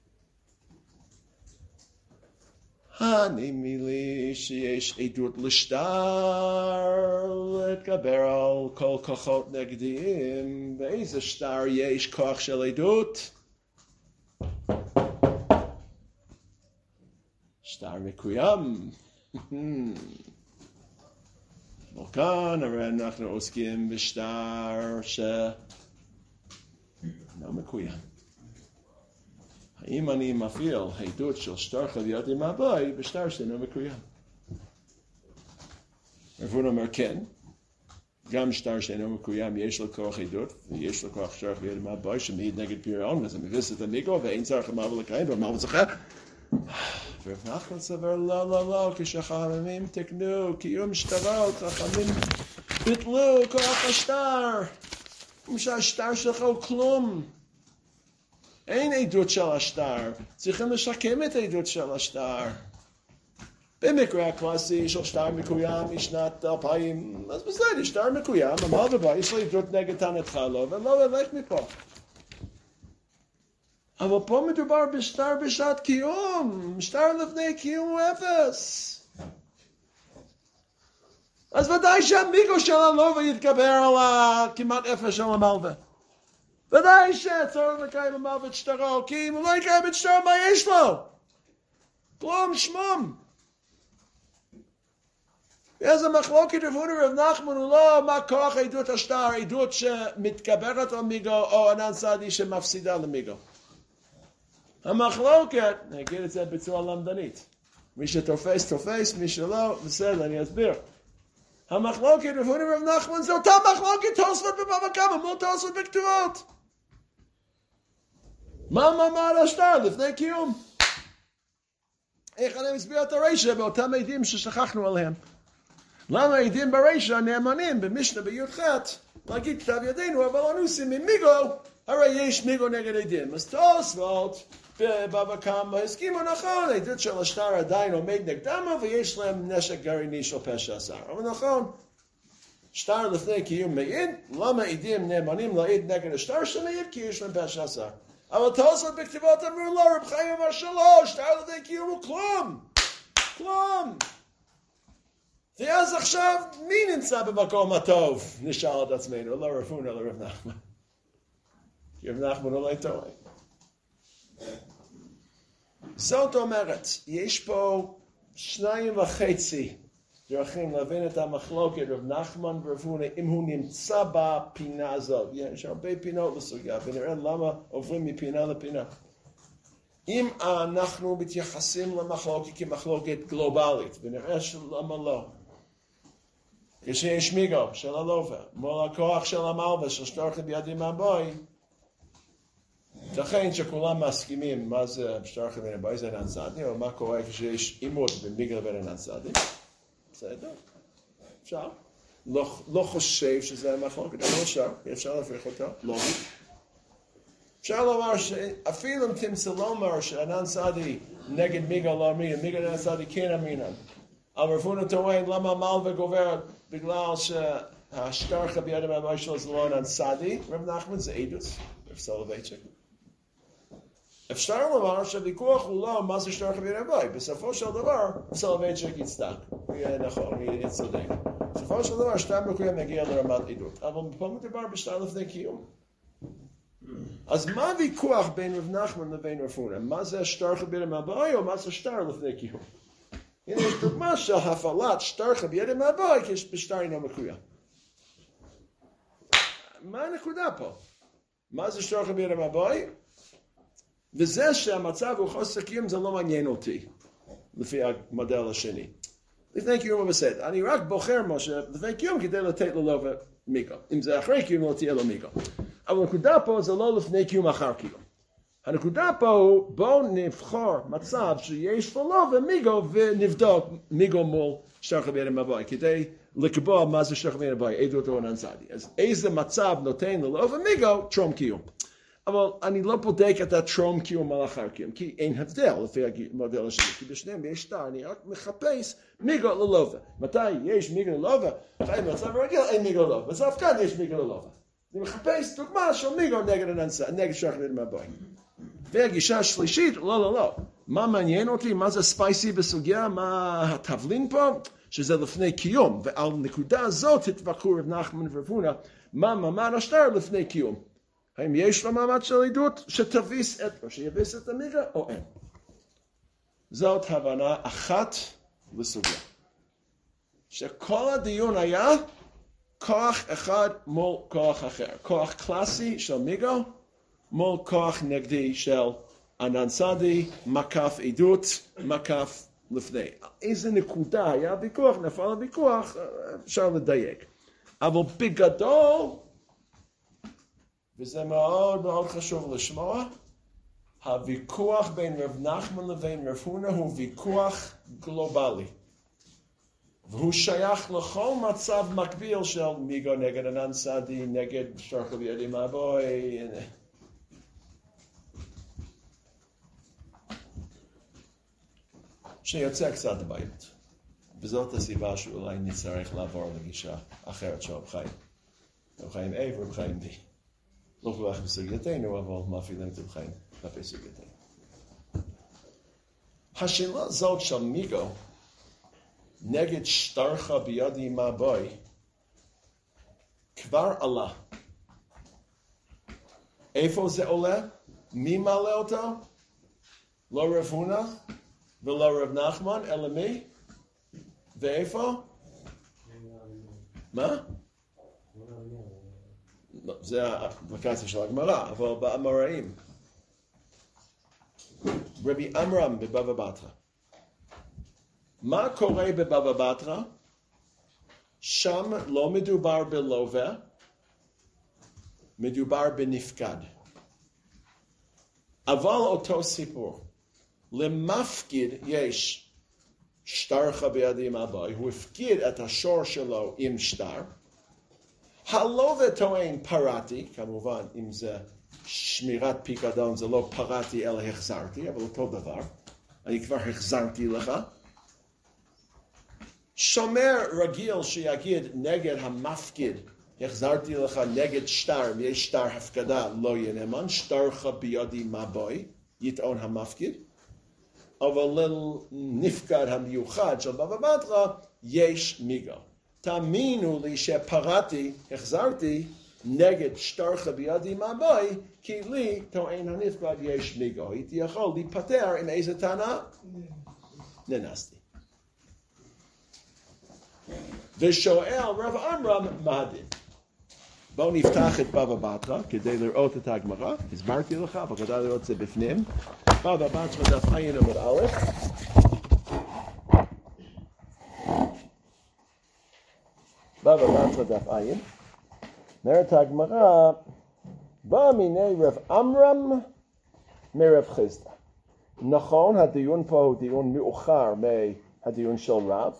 הנימי לי שיש עדות לשטר להתגבר על כל כוחות נגדיים. באיזה שטר יש כוח של עדות? שטר מקוים. וכאן הרי אנחנו עוסקים בשטר שלא מקוים. האם אני מפעיל עדות של שטר בידי מבוי בשטר שאינו מקוים? רב הונא אומר כן, גם שטר שאינו מקוים יש לו כוח עדות, ויש לו כוח שטר בידי מבוי שמעיד נגד פירעון, וזה מביס את המיגו, ואין צריך המלווה לקיים, והמלווה זוכה. ורב נחמן סבר לא, לא, לא, כשחכמים תקנו קיום שטרות, חכמים ביטלו כוח השטר, שהשטר שלך הוא כלום. אין עדות של השטר, צריכים לשקם את העדות של השטר. במקרה הקלאסי של שטר מקוים משנת אלפיים, אז בסדר, שטר מקוים, המלווה בא, יש לו עדות נגד טענתך לו, ולא ללך מפה. אבל פה מדובר בשטר בשעת קיום, שטר לפני קיום הוא אפס. אז ודאי שהמיגו של המלווה יתגבר על כמעט אפס של המלווה. ודאי שצריך לקיים המלווה את שטרו, כי אם הוא לא יקיים את שטרו, מה יש לו? כלום, שמום. איזה מחלוקת רב הונא רב נחמן הוא לא מה כוח עדות השטר, עדות שמתגברת על מיגו, או ענן סעדי שמפסידה למיגו. המחלוקת, אני אגיד את זה בצורה למדנית. מי שתופס, תופס, מי שלא, בסדר, אני אסביר. המחלוקת רב הונא רב נחמן זה אותה מחלוקת תוספות בבבא קמא מול תוספות בכתובות. מה מעמד השטר לפני קיום? איך אני מסביר את הרשע באותם עדים ששכחנו עליהם? למה עדים ברשע נאמנים במשנה בי"ח להגיד כתב ידינו, אבל אנו עושים ממיגו, הרי יש מיגו נגד עדים. אז תוספות בבבא קמא הסכימו נכון, העדות של השטר עדיין עומד נגדם, ויש להם נשק גרעיני של פשע עשר. אבל נכון, שטר לפני קיום מעיד, למה עדים נאמנים להעיד נגד השטר שמעיד? כי יש להם פשע עשר. אבל תוספות בכתיבות אמרו לו, רב חיים אמר שלוש, שטר לפני קיום הוא כלום, כלום. ואז עכשיו, מי נמצא במקום הטוב? נשאל את עצמנו, לא רב הונא, אלא רב נחמן. כי רב נחמן אולי טועה. זאת אומרת, יש פה שניים וחצי דרכים להבין את המחלוקת רב נחמן ורב הונא, אם הוא נמצא בפינה הזאת. יש הרבה פינות לסוגיה, ונראה למה עוברים מפינה לפינה. אם אנחנו מתייחסים למחלוקת כמחלוקת גלובלית, ונראה שלמה לא. כשיש מיגו של הלווה, מול הכוח של המלווה, של שטרחה בידי מבוי, לכן שכולם מסכימים מה זה שטרחה בידי מבוי, זה ענן צדי, או מה קורה כשיש עימות בין מיגו לבין ענן צדי. בסדר? אפשר? לא, לא חושב שזה מחלוקת, אבל אפשר, אפשר להפריך אותו, לא. אפשר לומר שאפילו אם תמצא לומר שענן צדי נגד מיגו לא אמינן, מיגו ענן צדי כן אמינן. אבל רב הונא טוען למה המלווה גוברת בגלל שהשטרחה בידי מבוי שלו זה לא ענן צדי, רב נחמן זה עדות, רב סולובייצ'יק. אפשר לומר שהוויכוח הוא לא מה זה שטרחה בידי מבוי, בסופו של דבר סולובייצ'יק יצדק, יהיה נכון, יהיה צודק. בסופו של דבר שטר מקוים יגיע לרמת עדות, אבל פה מדובר בשטר לפני קיום. אז מה הוויכוח בין רב נחמן לבין רב הונא? מה זה השטרחה בידי מבוי או מה זה שטר לפני קיום? הנה יש דוגמה של הפעלת שטרחה בידי מבוי כשבשטר אינו מקוים. מה הנקודה פה? מה זה שטרחה בידי מבוי? וזה שהמצב הוא חוסר קיום זה לא מעניין אותי, לפי המודל השני. לפני קיום הוא בסדר. אני רק בוחר משה לפני קיום כדי לתת לו מיגו. אם זה אחרי קיום לא תהיה לו מיגו. אבל הנקודה פה זה לא לפני קיום אחר קיום. הנקודה פה הוא בואו נבחר מצב שיש לו ומיגו ונבדוק מיגו מול שטרחה בידי מבוי כדי לקבוע מה זה שטרחה בידי מבוי, עדות או ענן צדי. אז איזה מצב נותן לו ומיגו? טרום קיום. אבל אני לא בודק את הטרום קיום על אחר קיום, כי אין הבדל לפי המודל השני, כי בשניהם יש שטר, אני רק מחפש מיגו ללווה. מתי יש מיגו ללווה? חיים במצב רגיל אין מיגו ללווה, במצב כאן יש מיגו ללווה. אני מחפש דוגמה של מיגו נגד הננסה, נגד שטרחה בידי מבוי. והגישה השלישית, לא, לא, לא. מה מעניין אותי? מה זה ספייסי בסוגיה? מה התבלין פה? שזה לפני קיום, ועל נקודה הזאת התווכחו רב נחמן ורב הונא, מה מעמד השטר לפני קיום. האם יש לו מעמד של עדות שתביס את, או שיביס את המיגו, או אין? זאת הבנה אחת לסוגיה. שכל הדיון היה כוח אחד מול כוח אחר. כוח קלאסי של מיגו מול כוח נגדי של ענן צדי, מקף עדות, מקף לפני. איזה נקודה היה ויכוח, נפל הוויכוח, אפשר לדייק. אבל בגדול, וזה מאוד מאוד חשוב לשמוע, הוויכוח בין רב נחמן לבין רב הונא הוא ויכוח גלובלי. והוא שייך לכל מצב מקביל של מיגו נגד ענן צדי, נגד שטרחה בידי מבוי. שיוצא קצת הבית. וזאת הסיבה שאולי נצטרך לעבור לגישה אחרת של רב חיים. רב חיים A ורב חיים B. לא כל כך בסוגייתנו, אבל מפעילים את רב חיים כלפי סוגייתנו. השאלה זאת של מיגו נגד שטרחה בידי מבוי כבר עלה. איפה זה עולה? מי מעלה אותו? לא רב הונא ולא רב נחמן, אלא מי? ואיפה? מה? זה האפליקציה של הגמרא, אבל באמוראים. רבי עמרם בבבא בתרא. מה קורה בבבא בתרא? שם לא מדובר בלווה, מדובר בנפקד. אבל אותו סיפור. למפקיד יש שטרחה בידי מבוי, הוא הפקיד את השור שלו עם שטר. הלווה טוען פרעתי, כמובן אם זה שמירת פיקדון זה לא פרעתי אלא החזרתי, אבל אותו דבר, אני כבר החזרתי לך. שומר רגיל שיגיד נגד המפקיד, החזרתי לך נגד שטר, יש שטר הפקדה לא יהיה נאמן, שטרחה בידי מבוי, יטעון המפקיד. אבל לנפקד המיוחד של בבא בתרא יש מיגו. תאמינו לי שפרעתי, החזרתי, נגד שטרחה בידי מבוי, כי לי טוען הנפקד יש מיגו. הייתי יכול להיפטר עם איזה טענה? ננסתי. ושואל רב עמרם מה הדין? בואו נפתח את בבא בתרא כדי לראות את הגמרא. הסברתי לך, אבל כדאי לראות את זה בפנים. בבא בתרא דף עין עמוד א'. בבא בתרא דף עין, אומרת הגמרא, בא מיני רב עמרם מרב חיסדא. נכון, הדיון פה הוא דיון מאוחר מהדיון של רב,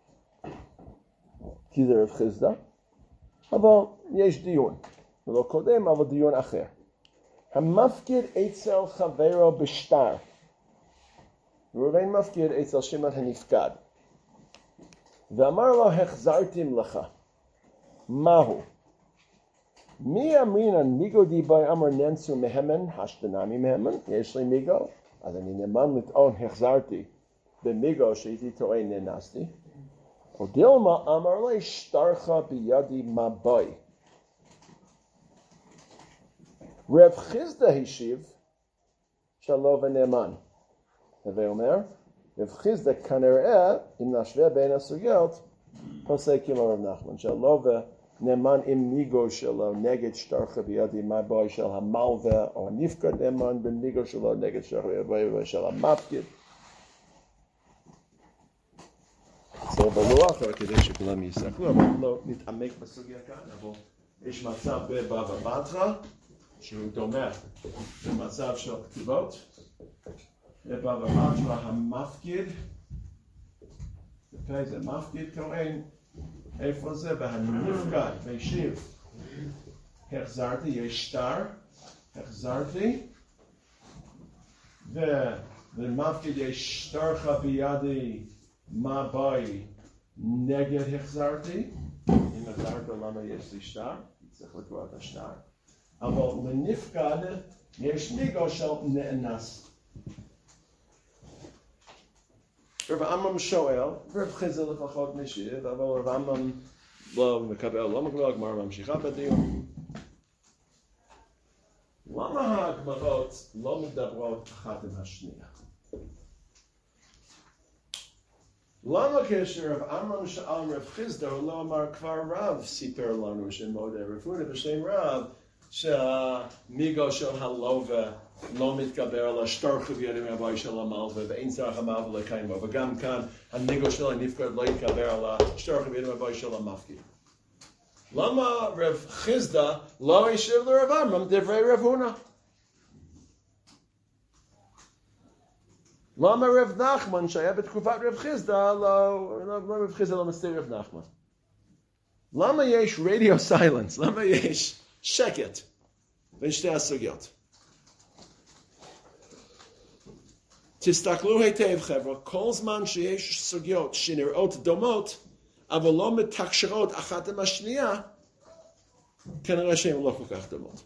כי זה רב חיסדא, אבל יש דיון, לא קודם, אבל דיון אחר. המפקיד אצל חברו בשטר, ראובן מפקיד אצל שמעון הנפקד, ואמר לו, החזרתים לך. מהו? מי אמרינן מיגו דיבי אמר ננסו מהמן, השתנמי מהמן, יש לי מיגו, אז אני נאמן לטעון החזרתי במיגו שהייתי טוען ננסתי, או דילמה אמר לי שטרך בידי מבוי. רב חיסדא השיב שלא ונאמן. הווי אומר, רב חיסדא כנראה, אם נשווה בין הסוגיות, פוסק כמו רב נחמן, שלא ונאמן עם מיגו שלו נגד שטרך בידי מבוי של המלווה, או הנפקד נאמן במיגו שלו נגד שטרך בידי של המפקיד. זה בלוח, רק כדי שכולם יסתכלו, אבל לא נתעמק בסוגיה כאן, אבל יש מצב בבבא בתרא, שהוא דומה במצב של כתיבות. בבבא בתרא המפקיד, זה מפקיד כהן, איפה זה? והנפקד, והשיב, החזרתי, יש שטר, החזרתי, ולמפקיד יש שטרך בידי מבוי נגד החזרתי. אם החזרת למה יש לי שטר, צריך לקרוא את השטר. אבל לנפקד יש מיגו של נאנס. רב עמרם שואל, רב חיסדא לפחות משיב, אבל רב עמרם לא מקבל, לא מקבל, הגמרא ממשיכה בדיון. למה הגמרות לא מדברות אחת עם השנייה? למה כשרב עמרם שאל רב חיסדא, הוא לא אמר כבר רב סיפר לנו שמודה רב הונא בשם רב, שהמיגו של הלווה לא מתגבר על השטרך בידי מבוי של המלווה, ואין צריך המלווה לקיימו, וגם כאן המיגו של הנפקד לא יתגבר על השטרך בידי מבוי של המפקיד. למה רב חיסדא לא השיב לרב עמרם דברי רב הונא? למה רב נחמן שהיה בתקופת רב חיסדא, לא, לא רב חיסדא לא מסתיר רב נחמן? למה יש רדיו סיילנס? למה יש שקט בין שתי הסוגיות? תסתכלו היטב חבר'ה, כל זמן שיש סוגיות שנראות דומות, אבל לא מתקשרות אחת עם השנייה, כנראה שהן לא כל כך דומות.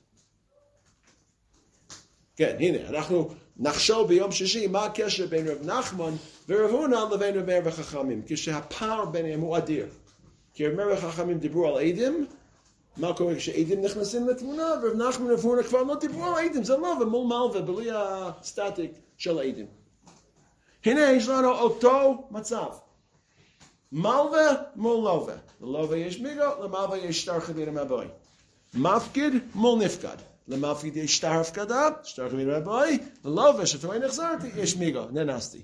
כן, הנה, אנחנו נחשוב ביום שישי מה הקשר בין רב נחמן ורב הונא לבין רב מאיר וחכמים, כשהפער ביניהם הוא אדיר. כי רב מאיר וחכמים דיברו על עדים, מה קורה כשעדים נכנסים לתמונה, ורב נחמן ורב הונא כבר לא דיברו על עדים, זה לא ומול מלווה, בלי הסטטיק של העדים. הנה יש לנו אותו מצב. מלווה מול לווה. ללווה יש מיגו, למלווה יש שטר בידי מבוי. מפקיד מול נפקד. למפקיד יש שטר הפקדה, שטר בידי מבוי, ללווה שטוען החזרתי, יש מיגו, נאנסתי.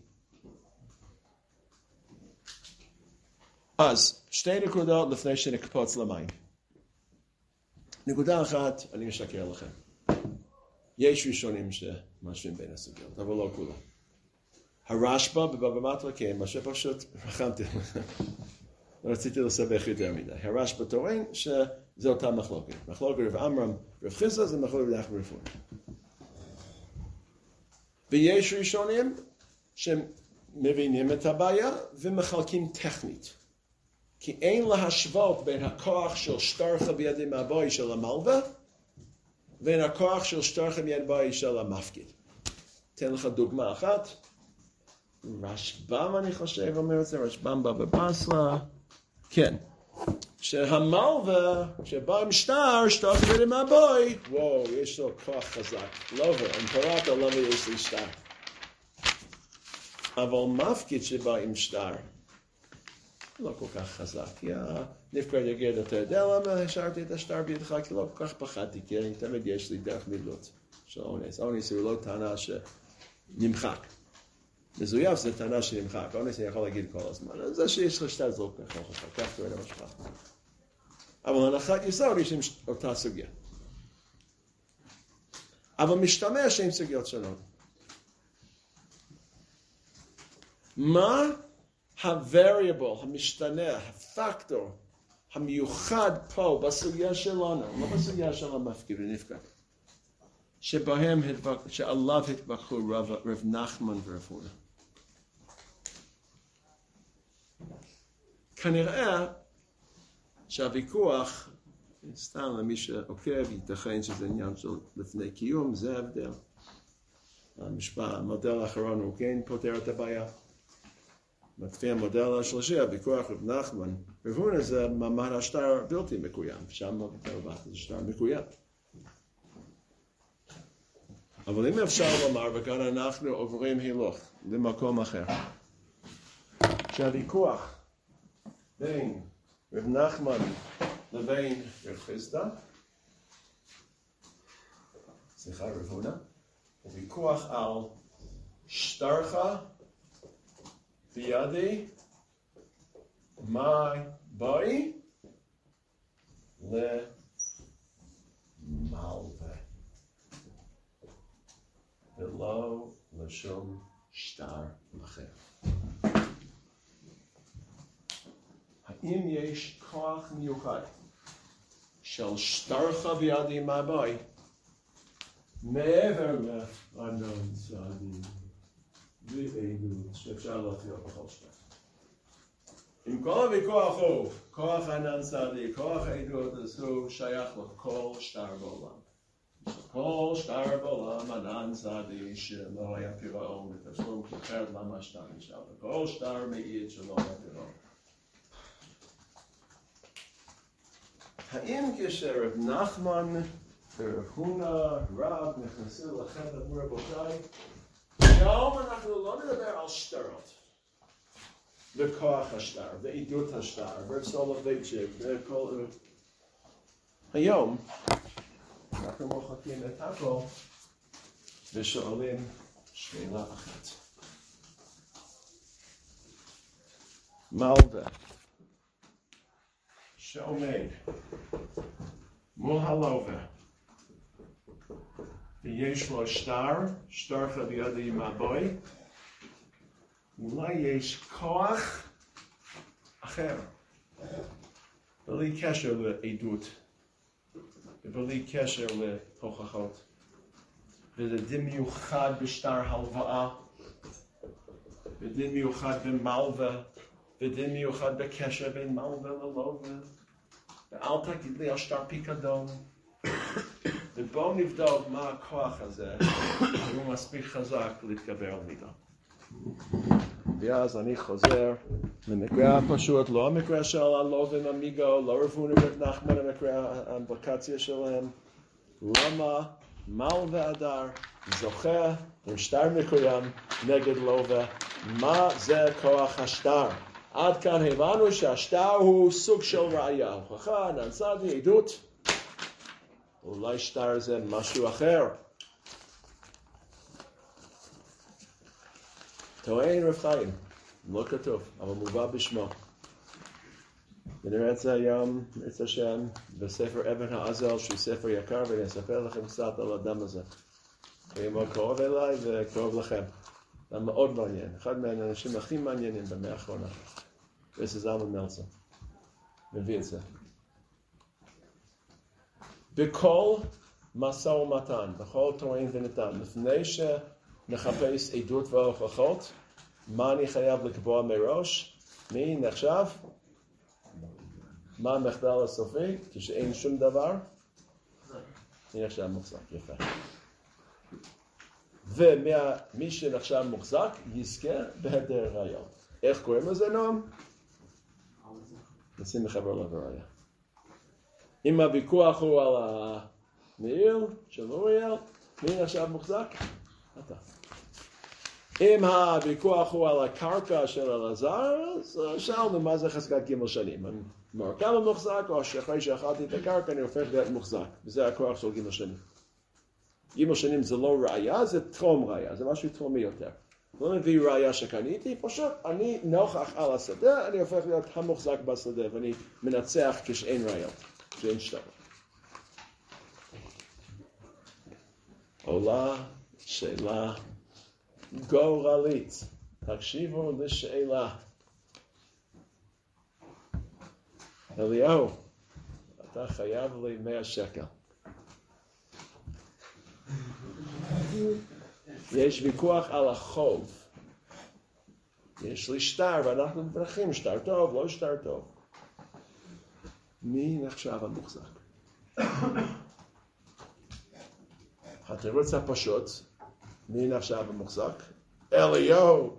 אז שתי נקודות לפני שנקפוץ למים. נקודה אחת, אני משקר לכם. יש ראשונים שמשווים בין הסוגיות, אבל לא כולם. הרשב"א בבבא בתרא, כן, מה שפשוט רחמתי לכם. לא רציתי לסבך יותר מדי. הרשב"א טוען שזה אותה מחלוקת. מחלוקת רב עמרם רב חיסדא זה מחלוקת רב נחמן רב הונא. ויש ראשונים שמבינים את הבעיה ומחלקים טכנית. כי אין להשוות בין הכוח של שטרך בידי מבוי של המלווה ובין הכוח של שטרך בידי מבוי של המפקיד. אתן לך דוגמה אחת. רשב"ם אני חושב אומר את זה, רשב"ם בבא בתרא, כן, שהמלווה שבא עם שטר, שטר בידי מבוי, וואו, יש לו כוח חזק, לווה, אמפרטור למה יש לי שטר. אבל מפקיד שבא עם שטר, לא כל כך חזק, כי הנפקד יגיד, אתה יודע למה השארתי את השטר בידך? כי לא כל כך פחדתי, כי אני תמיד יש לי דרך מידות של אונס. אונס הוא לא טענה שנמחק. מזויף זה טענה שנמחק, אונס אני יכול להגיד כל הזמן. זה שיש לך שטר זה לא כל כך חזק, כך תראה למשפחה. אבל הנחת יסוד יש עם אותה סוגיה. אבל משתמש עם סוגיות שונות. מה ה-variable, המשתנה, הפקטור, המיוחד פה בסוגיה שלנו, לא בסוגיה של המפקיד ונפקד, שבהם, שעליו התווכחו רב, רב נחמן ורב הונא. כנראה שהוויכוח, סתם למי שעוקב, ייתכן שזה עניין של לפני קיום, זה ההבדל. המשפט, המודל האחרון הוא כן פותר את הבעיה. לפי המודל השלישי, הוויכוח רב נחמן ורב הונא זה מעמד השטר בלתי מקוים, שם זה שטר מקוים. אבל אם אפשר לומר, וכאן אנחנו עוברים הילוך למקום אחר, שהוויכוח בין רב נחמן לבין רב חיסדא, סליחה רב הונא, הוא ויכוח על שטרך בידי מה באי למלווה ולא לשום שטר אחר. האם יש כוח מיוחד של שטרך בידי מה באי מעבר לענן צעדים ועדות שאפשר להופיע בכל שטר? אם כל הוויכוח הוא כוח ענן צעדי, כוח העדות, אז הוא שייך לכל שטר בעולם. כל שטר בעולם ענן צעדי שלא היה פירעון ותשלום, כי אחרת למה השטר נשאר? כל שטר מעיד שלא היה פירעון. האם כשרב נחמן ורב הונא רב נכנסו לחדר אמרו רבותיי, היום אנחנו לא נדבר על שטרות וכוח השטר ועדות השטר וסולובייצ'יק וכל... היום אנחנו מוחקים את הכל ושואלים שאלה אחת. מלווה שעומד מול הלווה ויש לו שטר, שטרך בידי מבוי, אולי יש כוח אחר, בלי קשר לעדות, ובלי קשר להוכחות, וזה מיוחד בשטר הלוואה, ודין מיוחד במלווה, ודין מיוחד בקשר בין מלווה ללווה, ואל תגיד לי על שטר פיקדון, ובואו נבדוק מה הכוח הזה, הוא מספיק חזק להתגבר על מידה. ואז אני חוזר למקרה הפשוט, לא המקרה של הלווה והמיגו, לא רב הונא ורב נחמן, המקרה האמפליקציה שלהם. למה מלווה אדר זוכה לשטר מקוים נגד לווה? מה זה כוח השטר? עד כאן הבנו שהשטר הוא סוג של ראייה, הוכחה, ענן צעדי, עדות. אולי שטר זה משהו אחר. טוען רב חיים, לא כתוב, אבל מובא בשמו. ונראה את זה היום, את השם, בספר אבן העזל, שהוא ספר יקר, ואני אספר לכם קצת על האדם הזה. הוא מאוד קרוב אליי וקרוב לכם. זה מאוד מעניין, אחד מהאנשים הכי מעניינים במאה האחרונה. וזה זלמן מלצר. מביא את זה. בכל משא ומתן, בכל טוען וניתן, לפני שנחפש עדות והוכחות, מה אני חייב לקבוע מראש? מי נחשב? מה המחדל הסופי? כשאין שום דבר? מי נחשב מוחזק? יפה. ומי שנחשב מוחזק יזכה בהיעדר ראיות. איך קוראים לזה, נועם? נשים לחבר לראיה. אם הוויכוח הוא על המעיל של אוריאל, מי נחשב מוחזק? אתה. אם הוויכוח הוא על הקרקע של אלעזר, אז שאלנו מה זה חזקת ג' שנים. אני אומר כמה מוחזק, או שאחרי שאכלתי את הקרקע אני הופך להיות מוחזק. וזה הכוח של ג' שנים. ג' שנים זה לא ראיה, זה טרום ראיה, זה משהו טרומי יותר. לא מביא ראיה שקניתי, פשוט אני נוכח על השדה, אני הופך להיות המוחזק בשדה, ואני מנצח כשאין ראיות, כשאין שטרות. עולה שאלה גורלית. תקשיבו לשאלה. אליהו, אתה חייב לי מאה שקל. יש ויכוח על החוב. יש לי שטר ואנחנו מברכים, שטר טוב, לא שטר טוב. מי נחשב המוחזק? התירוץ הפשוט, מי נחשב המוחזק? אליהו.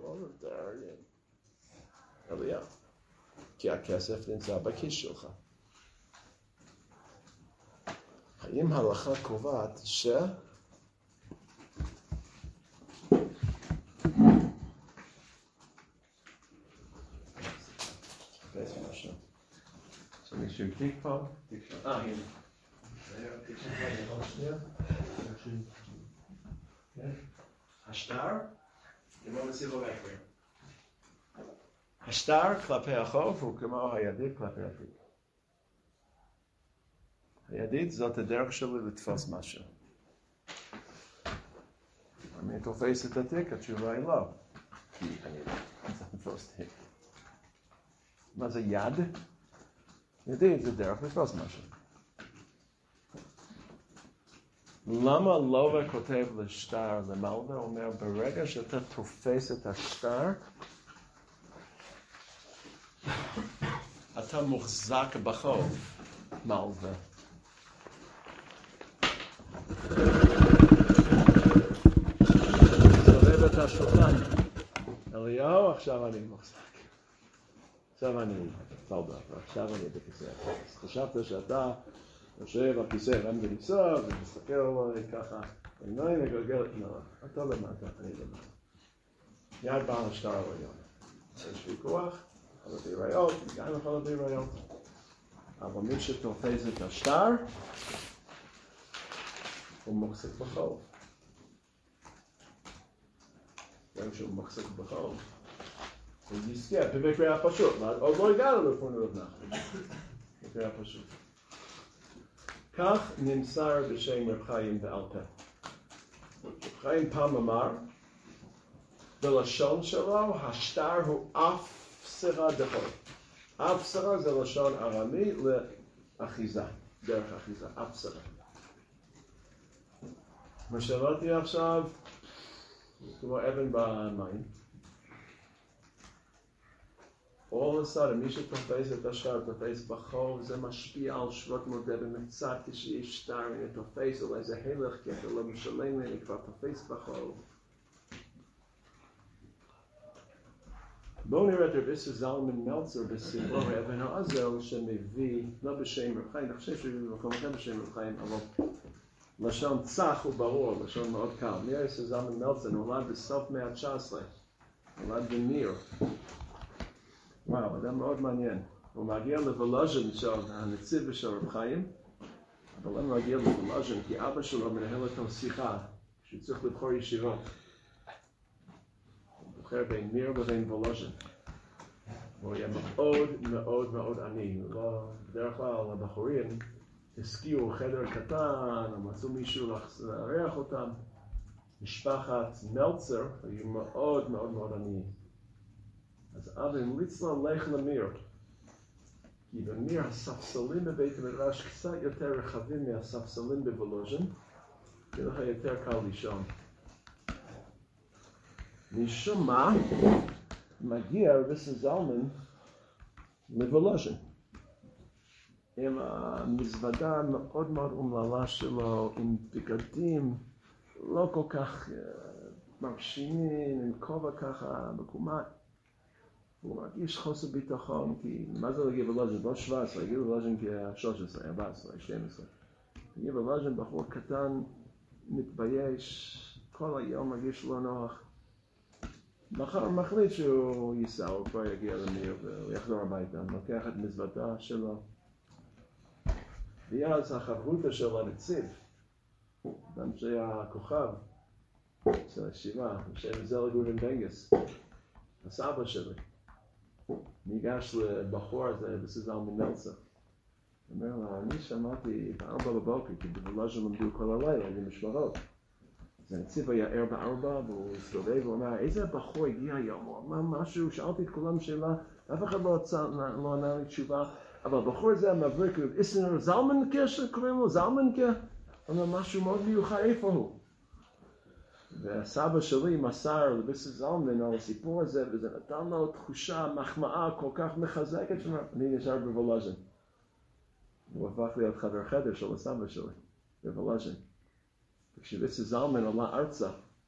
אליהו. כי הכסף נמצא בכיס שלך. האם ההלכה קובעת ש... So מישהו תיק פה? אה, הנה. השטר? השטר כלפי החוב הוא כמו הידית כלפי התיק. הידית זאת הדרך שלי לתפוס משהו. אני תופס את התיק, התשובה היא לא. כי אני לא תופס תיק. מה זה יד? ידית זה דרך לתפוס משהו. למה לובה כותב לשטר למלווה? הוא אומר, ברגע שאתה תופס את השטר, אתה מוחזק בחוב, מלווה. סובב את השולחן. אליהו, עכשיו אני מוחזק. עכשיו אני פלדה, עכשיו אני בכיסא. חשבת שאתה יושב על כיסא רם בניסה ומסתכל עליי ככה, עיניים מגלגלת, לא, אתה למטה, אני למטה. יד בעל השטר עליון. יש ויכוח, יכול להביא ראיות, גם יכול להביא ראיות. אבל מי שתופס את השטר, הוא מוחזק בחוב. גם שהוא מוחזק בחוב. הוא יזכה, במקרה הפשוט, עוד לא הגענו לפורנו רב נחמן. במקרה הפשוט. כך נמסר בשם רב חיים בעל פה. רב חיים פעם אמר, בלשון שלו, השטר הוא אפסרה דחוי. אפסרה זה לשון ארמי לאחיזה, דרך אחיזה, אפסרה. מה שאמרתי עכשיו, כמו אבן במים, all of a sudden, מי שתופס את השטר, תופס בחוב, זה משפיע על שבות מודה במצד כשיש שטר, אני תופס על איזה הלך, כי אתה לא משלם, אני כבר תופס בחוב. בואו נראה את רב ישראל זלמן מלצר בספרו אבן העזר, שמביא, לא בשם רב חיים, אני חושב שהוא מקום אחר בשם רב חיים, אבל לשון צח וברור, לשון מאוד קל. רב ישראל זלמן מלצר נולד בסוף מאה ה-תשע עשרה, נולד במיר. וואו, אדם מאוד מעניין. הוא מגיע לוולוז'ן של הנציב בשל רב חיים, אבל למה מגיע לוולוז'ן? כי אבא שלו מנהל אותו שיחה, שהוא צריך לבחור ישירות. הוא בוחר בין מיר ובין וולוז'ן. הוא היה מאוד מאוד מאוד עני. בדרך כלל הבחורים השכירו חדר קטן, מצאו מישהו לארח אותם. משפחת מלצר היו מאוד מאוד מאוד עניים. אז אבא המליץ לו לך למיר. כי במיר הספסלים בבית המדרש קצת יותר רחבים מהספסלים בוולוז'ן, כי לך יותר קל לישון. משום מה, מגיע רב ישראל זלמן לוולוז'ן. עם המזוודה המאוד מאוד אומללה שלו, עם בגדים לא כל כך uh, מרשימים, עם כובע ככה בקומה. הוא מרגיש חוסר ביטחון, כי מה זה להגיע בוולוז'ן? לא שבע עשרה, להגיע בוולוז'ן כ-שלוש עשרה, ארבע עשרה, שתים עשרה. להגיע בוולוז'ן בחור קטן, מתבייש, כל היום מרגיש לא נוח. מחר מחליט שהוא ייסע, הוא כבר יגיע למיר, והוא יחזור הביתה, לוקח את מזוודה שלו. ואז החברותה של הנציב, אנשי הכוכב, של הישיבה, בשם זלג אבן בנגס, הסבא שלי. ניגש לבחור הזה בסזל מנלצה. הוא אומר לה, אני שמעתי בארבע בבוקר, כי בוולאז'ן למדו כל הלילה, אני משמרות. אז הנציב היה ער בארבע, והוא הסתובב, והוא אומר, איזה בחור הגיע היום? הוא אמר משהו, שאלתי את כולם שאלה, אף אחד לא ענה לי תשובה, אבל הבחור הזה המבריק, איסנר זלמנקה שקוראים לו, זלמנקה? הוא אומר משהו מאוד מיוחד, איפה הוא? והסבא שלי מסר לביסס זלמן על הסיפור הזה, וזה נתן לו תחושה, מחמאה כל כך מחזקת, אני נשאר בוולאז'ן. הוא הפך להיות חבר חדר של הסבא שלי, בוולאז'ן. וכשביסס זלמן עלה ארצה,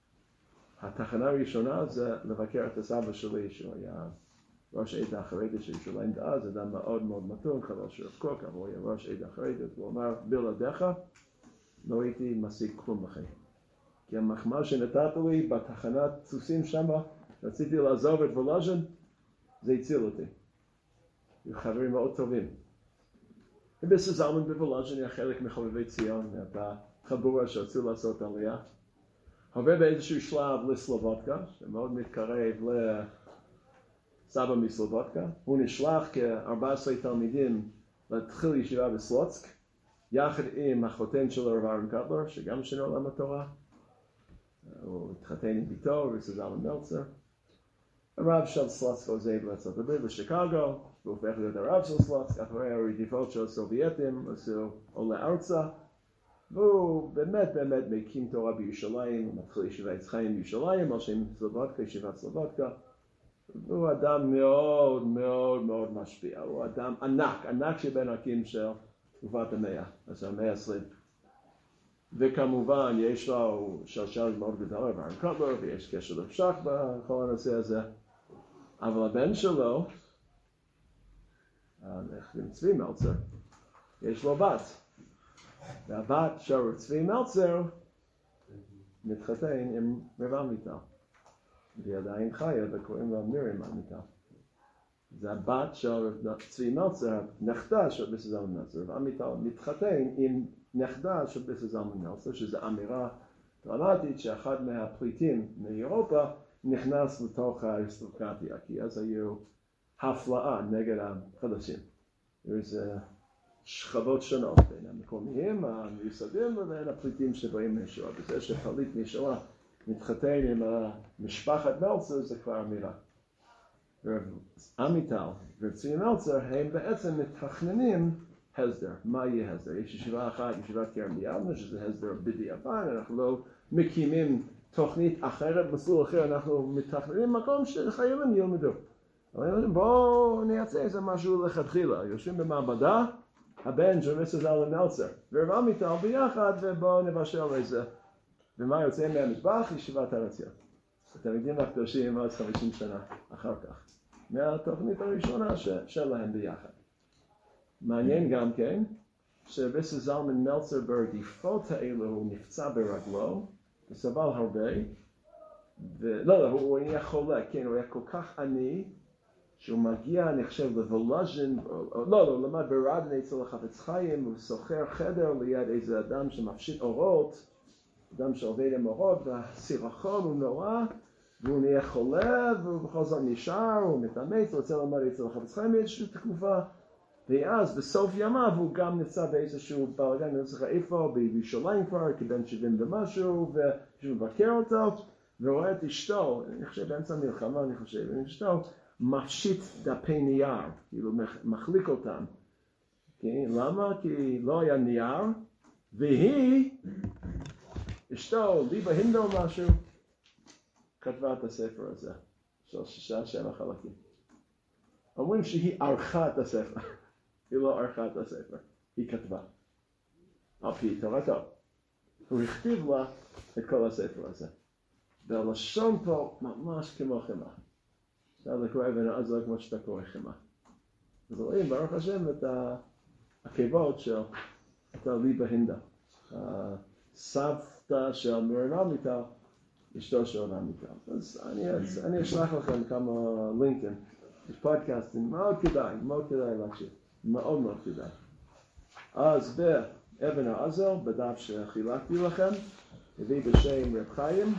התחנה הראשונה זה לבקר את הסבא שלי, שהוא היה ראש עדה החרדית של ירושלים דאז, אדם מאוד מאוד מתון, חבר של רב קוק, אבל הוא היה ראש עדה החרדית, והוא אמר, בלעדיך לא הייתי משיג כלום בחיים. כי המחמאה שנתת לי בתחנת סוסים שם, רציתי לעזוב את וולאז'ן, זה הציל אותי. היו חברים מאוד טובים. וביסס זלמן בוולאז'ן היה חלק מחובבי ציון, הייתה חבורה שרצו לעשות עלייה. הרבה באיזשהו שלב לסלובודקה, שמאוד מתקרב לסבא מסלובודקה. הוא נשלח כ-ארבעה עשר תלמידים להתחיל ישיבה בסלוצק, יחד עם החותן שלו רב אהרון קטלר, שגם שנו עולם התורה. הוא התחתן עם ביתו, ביסס זלמן מלצר. הרב של סלוצק עוזב לארצות הברית לשיקגו, והוא הופך להיות הרב של סלוצק, אחרי הרדיפות של הסובייטים, עשו עולה ארצה. והוא באמת באמת מקים תורה בירושלים, הוא מתחיל ישיבת חיים בירושלים, על שם סלובודקה, ישיבת סלובודקה. והוא אדם מאוד מאוד מאוד משפיע, הוא אדם ענק, ענק שבין ענקים של תקופת המאה, אז המאה העשרים. וכמובן יש לו שלשל מאוד גדול, רב אהרון קטלר, ויש קשר לפשח בכל הנושא הזה. אבל הבן שלו, צבי מלצר, יש לו בת. והבת של צבי מלצר מתחתן עם רב עמיטל. והיא עדיין חיה וקוראים לה מרים עמיטל. זה הבת של צבי מלצר, נכדה של ביסס זלמן מלצר. רב עמיטל מתחתן עם נכדה של ביסס זלמן מלצר, שזו אמירה דרמטית שאחד מהפליטים מאירופה נכנס לתוך האריסטוקרטיה, כי אז היו הפלאה נגד החדשים. זה שכבות שונות בין המקומיים, המיוסדים, ובין הפליטים שבאים משואה. בזה שפליט משואה מתחתן עם משפחת מלצר זה כבר אמירה. רב עמיטל וצבי מלצר הם בעצם מתכננים הסדר. מה יהיה הסדר? יש ישיבה אחת, ישיבת כרם ביבנה, שזה הסדר בדיעבד, אנחנו לא מקימים תוכנית אחרת, מסלול אחר, אנחנו מתכננים מקום שחיילים ילמדו. אבל בואו נייצא איזה משהו לכתחילה, יושבים במעבדה, הבן של ביסס זלמן מלצר ורב עמיטל ביחד, ובואו נבשל איזה. ומה יוצא מהמטבח? ישיבת הר עציון. התלמידים הקדושים עד חמישים שנה אחר כך. מהתוכנית הראשונה שלהם ביחד. מעניין גם כן, שביסס זלמן מלצר ברדיפות האלו הוא נפצע ברגלו, וסבל הרבה, ולא, לא, הוא היה חולה, כן, הוא היה כל כך עני, שהוא מגיע, אני חושב, לוולאז'ן, לא, לא, למד ברדנה אצל החפץ חיים, הוא שוכר חדר ליד איזה אדם שמפשיט אורות, אדם שעובד עם אורות, והסירחון הוא נורא, והוא נהיה חולה, והוא בכל זאת נשאר, הוא מתאמץ, הוא רוצה ללמד אצל החפץ חיים איזושהי תקופה, ואז בסוף ימיו הוא גם נמצא באיזשהו בלגן, אני לא זוכר איפה, בירושלים כבר, כבן שבעים ומשהו, ושהוא מבקר אותו, ורואה את אשתו, אני חושב באמצע המלחמה, אני חושב, אשתו, מפשיט דפי נייר, כאילו מחליק אותם. כן? למה? כי לא היה נייר, והיא, אשתו, ליבה הינדו משהו, כתבה את הספר הזה, של שישה שבע חלקים. אומרים שהיא ערכה את הספר, היא לא ערכה את הספר, היא כתבה. על פי תורתו. הוא הכתיב לה את כל הספר הזה. והלשון פה ממש כמו חמאה. אפשר לקרוא אבן העזר כמו שאתה קורא חמאה. אז רואים ברוך השם את העקבות של ליבה הינדה. הסבתא של מרים עמיטל, אשתו של רב עמיטל. אז אני, אני אשלח לכם כמה לינקים. יש פודקאסטים, מאוד כדאי, מאוד כדאי להקשיב. מאוד מאוד כדאי. אז באבן העזר, בדף שחילקתי לכם, מביא בשם רב חיים,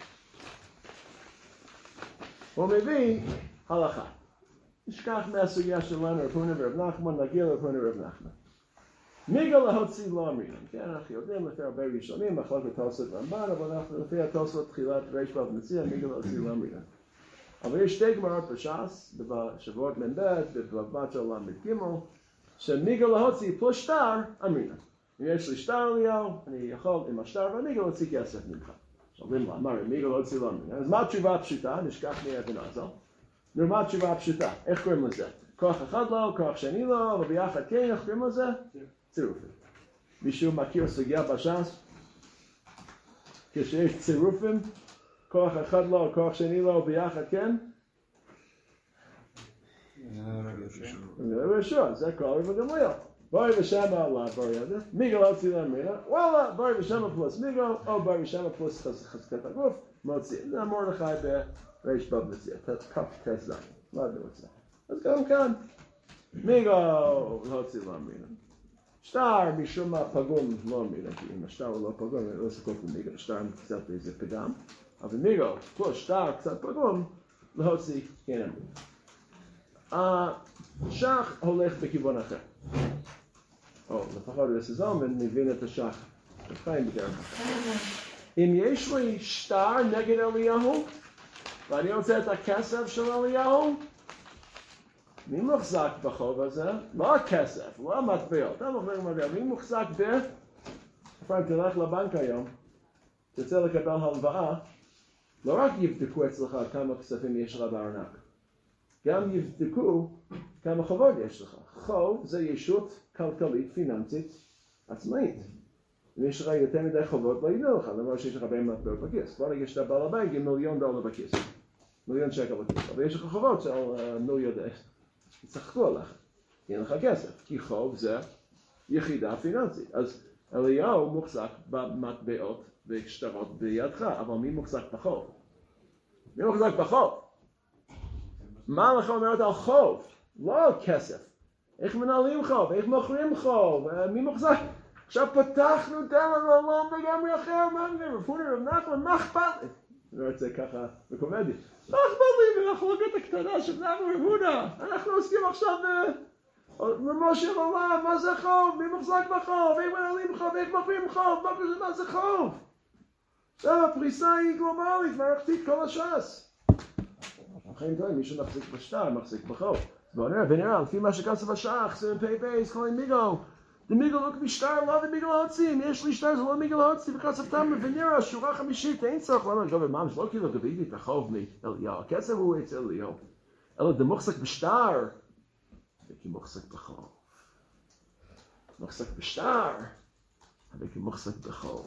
הוא מביא הלכה. נשכח מהסוגיה שלנו, רב הונא ורב נחמן, נגיע לרב הונא ורב נחמן. מיגה להוציא לא אמרינן, כן, אנחנו יודעים לפי הרבה ראשונים, מחלוקת תוספות רמב"ן, אבל אנחנו לפי התוספות תחילת ריש ו' מציע, מיגה להוציא לא אמרינן. אבל יש שתי גמרות בש"ס, בשבועות מ"ב, בבבא בתרא ל"ג, שמיגה להוציא פלוס שטר אמרינן. אם יש לי שטר אליהו, אני יכול עם השטר והמיגה להוציא כסף ממך. שאומרים לה, אמר, מיגה להוציא לא אמרינן. אז מה התשובה הפשוטה? נשכח מאבן עזרא. נו, מה התשובה הפשוטה? איך קוראים לזה? כוח אחד לא, כוח שני לא, וביחד כן, איך קוראים לזה? צירופים. מישהו מכיר סוגיה בש"ס? כשיש צירופים, כוח אחד לא, כוח שני לא, ביחד כן? ראשון, זה כל רבי גמליאל. בואי ושמה עליו, בואי הזה. מיגה להוציא לאמרינן, וואלה, בואי ושמה פלוס מיגה, או בואי ושמה פלוס חזקת הגוף, מוציא. זה מרדכי בריש ו' מציע, כ"ט ז'. מה אתה רוצה? אז גם כאן, מיגה להוציא לאמרינן. שטר משום מה פגום לא אמרינן, כי אם השטר הוא לא פגום, אני לא סוכות למיגה, השטר קצת איזה פגם, אבל מיגה פלוס שטר קצת פגום, להוציא כן אמרינן. השח הולך בכיוון אחר. או לפחות רבי זלמן מבין את השח. חיים בדרך. אם יש לי שטר נגד אליהו, ואני רוצה את הכסף של אליהו, מי מוחזק בחוב הזה? לא הכסף, לא המטבעות. מי מוחזק ב... לפעמים תלך לבנק היום, תרצה לקבל הלוואה, לא רק יבדקו אצלך כמה כספים יש לך בארנק, גם יבדקו כמה חובות יש לך. חוב זה ישות כלכלית, פיננסית, עצמאית. אם יש לך יותר מדי חובות, לא ידעו לך, למרות שיש לך הרבה מטבעות בכיס. כבר יש את הבעל הבית עם מיליון דולר בכיס, מיליון שקל בכיס. אבל יש לך חובות של מיליון דולר. יצחקו עליך, אין לך כסף, כי חוב זה יחידה פיננסית. אז אליהו מוחזק במטבעות ושטרות בידך, אבל מי מוחזק בחוב? מי מוחזק בחוב? מה לך אומרת על חוב? לא על כסף. איך מנהלים חוב? איך מוכרים חוב? מי מוחזק? עכשיו פתחנו דלת לעולם לגמרי אחר, מה נראה? רב הונא רב נחמן, מה אכפת לי? אני רואה את זה ככה בקומדיה. מה אכפת לי במחלוקת הקטנה של נחמן רב הונא? אנחנו עוסקים עכשיו במשה של עולם, מה זה חוב? מי מוחזק בחוב? איך מנהלים חוב? איך מוכרים חוב? מה זה חוב? עכשיו הפריסה היא גלובלית, מערכתית כל הש"ס. אחרי דברים, מישהו מחזיק בשטר, מחזיק בחוב. בואו נראה, ונראה, לפי מה שכתוב בשח, זה פי בייס, קוראים מיגו. זה מיגו לא משטר, לא זה מיגו להוציא. אם יש לי שטר, זה לא מיגו להוציא. וכתוב תמה, ונראה, שורה חמישית, אין צורך. למה אני גובה ממש, לא כאילו גביתי את החוב מאליהו. הכסף הוא אצל אליהו. אלא זה מוחזק בשטר. וכי מוחזק בחוב. מוחזק בשטר. וכי מוחזק בחוב.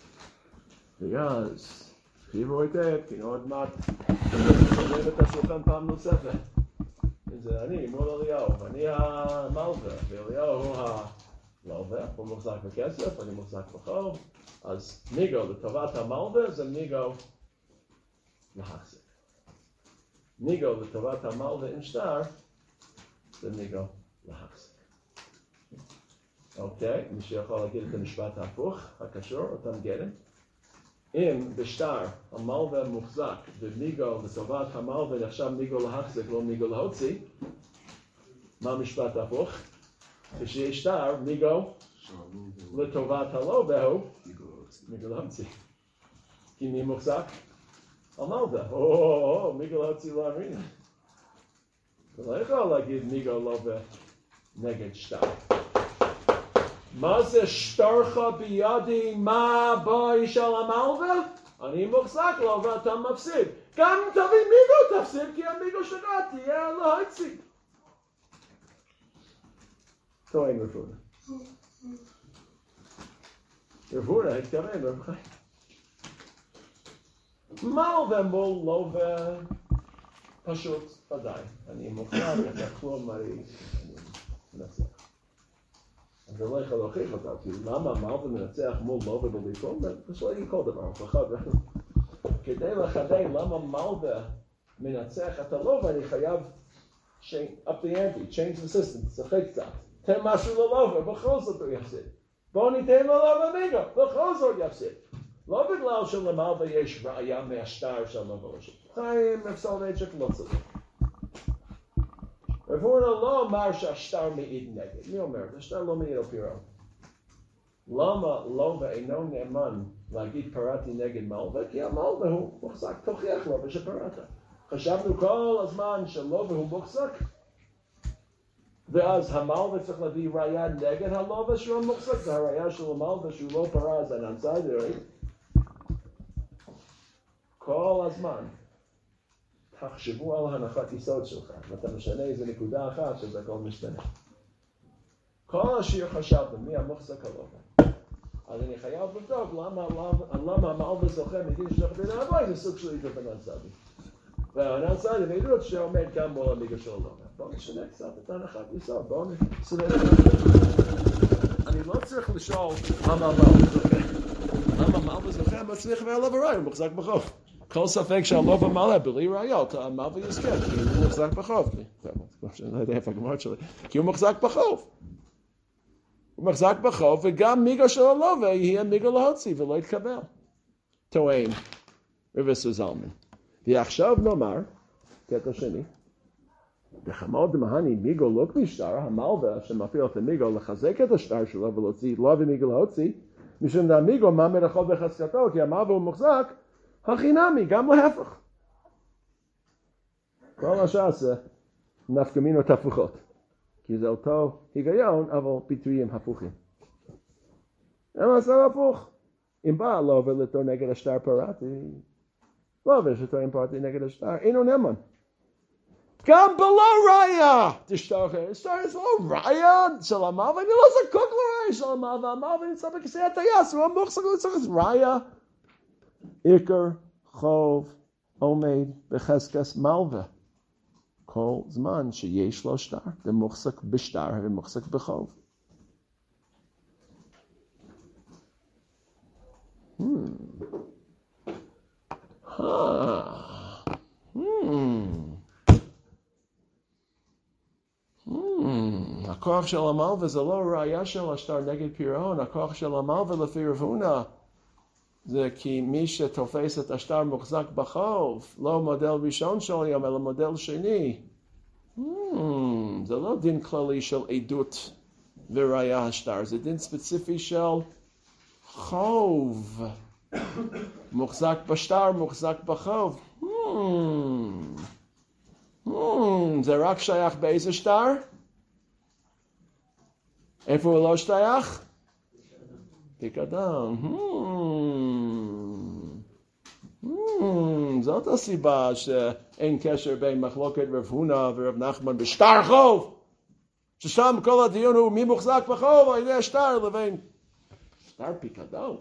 ואז, חיבו היטב, כי עוד מעט, תשאיר את השולחן פעם נוספת. זה אני, מול אליהו, ואני המלווה, ואליהו הוא המלווה, הוא מוחזק בכסף, אני מוחזק בחוב, אז מיגו לטובת המלווה זה מיגו להחזיק. מיגו לטובת המלווה עם שטר זה מיגו להחזיק. אוקיי, מי שיכול להגיד את המשפט ההפוך, הקשור, אותם גדם. אם בשטר המלווה מוחזק ומיגו לטובת המלווה נחשב מיגו להחזיק, לא מיגו להוציא, מה המשפט ההפוך? כשיש שטר, מיגו לטובת הלווה הוא מיגו להוציא. כי מי מוחזק? המלווה. או, מיגו להוציא לא אמרינן. אתה לא יכול להגיד מיגו לווה נגד שטר. מה זה שטרך בידי, מה בואי של המלווה? אני מוחזק לו ואתה מפסיד. גם אם תביא מיגו תפסיד, כי המיגו שלך תהיה להוציא. טוען רב הונא. רב הונא התכוון רב חיים. מלווה מול לווה פשוט ודאי. אני מוחזק את הכלום מרי. נצח. אני לא יכול להוכיח אותה, כי למה מלווה מנצח מול לווה בליפון? זה לא יהיה כל דבר, לפחות. כדי לחדד למה מלווה מנצח את הלווה, אני חייב up the ante, change the system, תשחק קצת. תן משהו ללווה, בכל זאת הוא יפסיד. בואו ניתן ללווה מיגו, בכל זאת יפסיד. לא בגלל שלמלווה יש ראייה מהשטר של מבוא של חיים, אפשר להגיד לא צריך. רב הונא לא אמר שהשטר מעיד נגד. מי אומר? השטר לא מעיד על פירעון. למה לווה אינו נאמן להגיד פרעתי נגד מלווה? כי המלווה הוא מוחזק, תוכיח לווה שפרעת. חשבנו כל הזמן שלווה הוא מוחזק, ואז המלווה צריך להביא ראייה נגד הלווה שהוא מוחזק, והראייה של המלווה שהוא לא פרע זה אנסיידרי. כל הזמן תחשבו על הנחת יסוד שלך, ואתה משנה איזה נקודה אחת שזה הכל משתנה. כל השיר חשבנו מי המוחזק הלווה. אז אני חייב לבדוק למה, למה, למה המלווה זוכה מדין שטח בן אבוי זה סוג של איתו בנן סבי. והנן סבי מעידות שעומד גם מול המיגה של הלווה. בואו נשנה קצת את הנחת יסוד, בואו נשנה את הנחת. אני לא צריך לשאול למה המלווה זוכה. למה המלווה זוכה מצליח והלווה ראי, הוא מוחזק בחוף. כל ספק שהלווה מלא בלי ראיות, המלווה יזכה, כי הוא מוחזק בחוף. אני לא יודע איפה הגמרת שלי. כי הוא מוחזק בחוף. הוא מחזק בחוף, וגם מיגו של הלווה יהיה מיגו להוציא ולא יתקבל. טוען, רבסו זלמן. ועכשיו נאמר, קטע שני, בחמור דמהני מיגו לא כלי שטר, המלווה שמפעיל את המיגו לחזק את השטר שלו ולהוציא לא ומיגו להוציא, משום דהמיגו מה מרחוב בחזקתו, כי המלווה הוא מוחזק, החינמי, גם להפך. כל השאר זה נפקא מינות הפוכות. כי זה אותו היגיון, אבל ביטויים הפוכים. למה זה הפוך? אם בא לווה לטעון נגד השטר פרעתי, לווה שטוען פרעתי נגד השטר, אינו נאמן. גם בלא ראיה! תשטר אחר, שטר זה לא ראיה של המלווה, אני לא זקוק לראיה של המלווה, המלווה נמצא בכיסא הטייס, הוא המוחזק, הוא צריך ראיה. עיקר חוב עומד בחזקת מלווה. כל זמן שיש לו שטר, ומוחזק בשטר ומוחזק בחוב. Hmm. Ah. Hmm. Hmm. הכוח של המלווה זה לא ראייה של השטר נגד פירעון, הכוח של המלווה לפי רב הונא זה כי מי שתופס את השטר מוחזק בחוב, לא מודל ראשון של היום, אלא מודל שני. Hmm, זה לא דין כללי של עדות וראייה השטר, זה דין ספציפי של חוב. מוחזק בשטר, מוחזק בחוב. Hmm. Hmm, זה רק שייך באיזה שטר? איפה הוא לא שייך? פיקדון. זאת הסיבה שאין קשר בין מחלוקת רב הונא ורב נחמן בשטר חוב. ששם כל הדיון הוא מי מוחזק בחוב על ידי השטר לבין שטר פיקדון.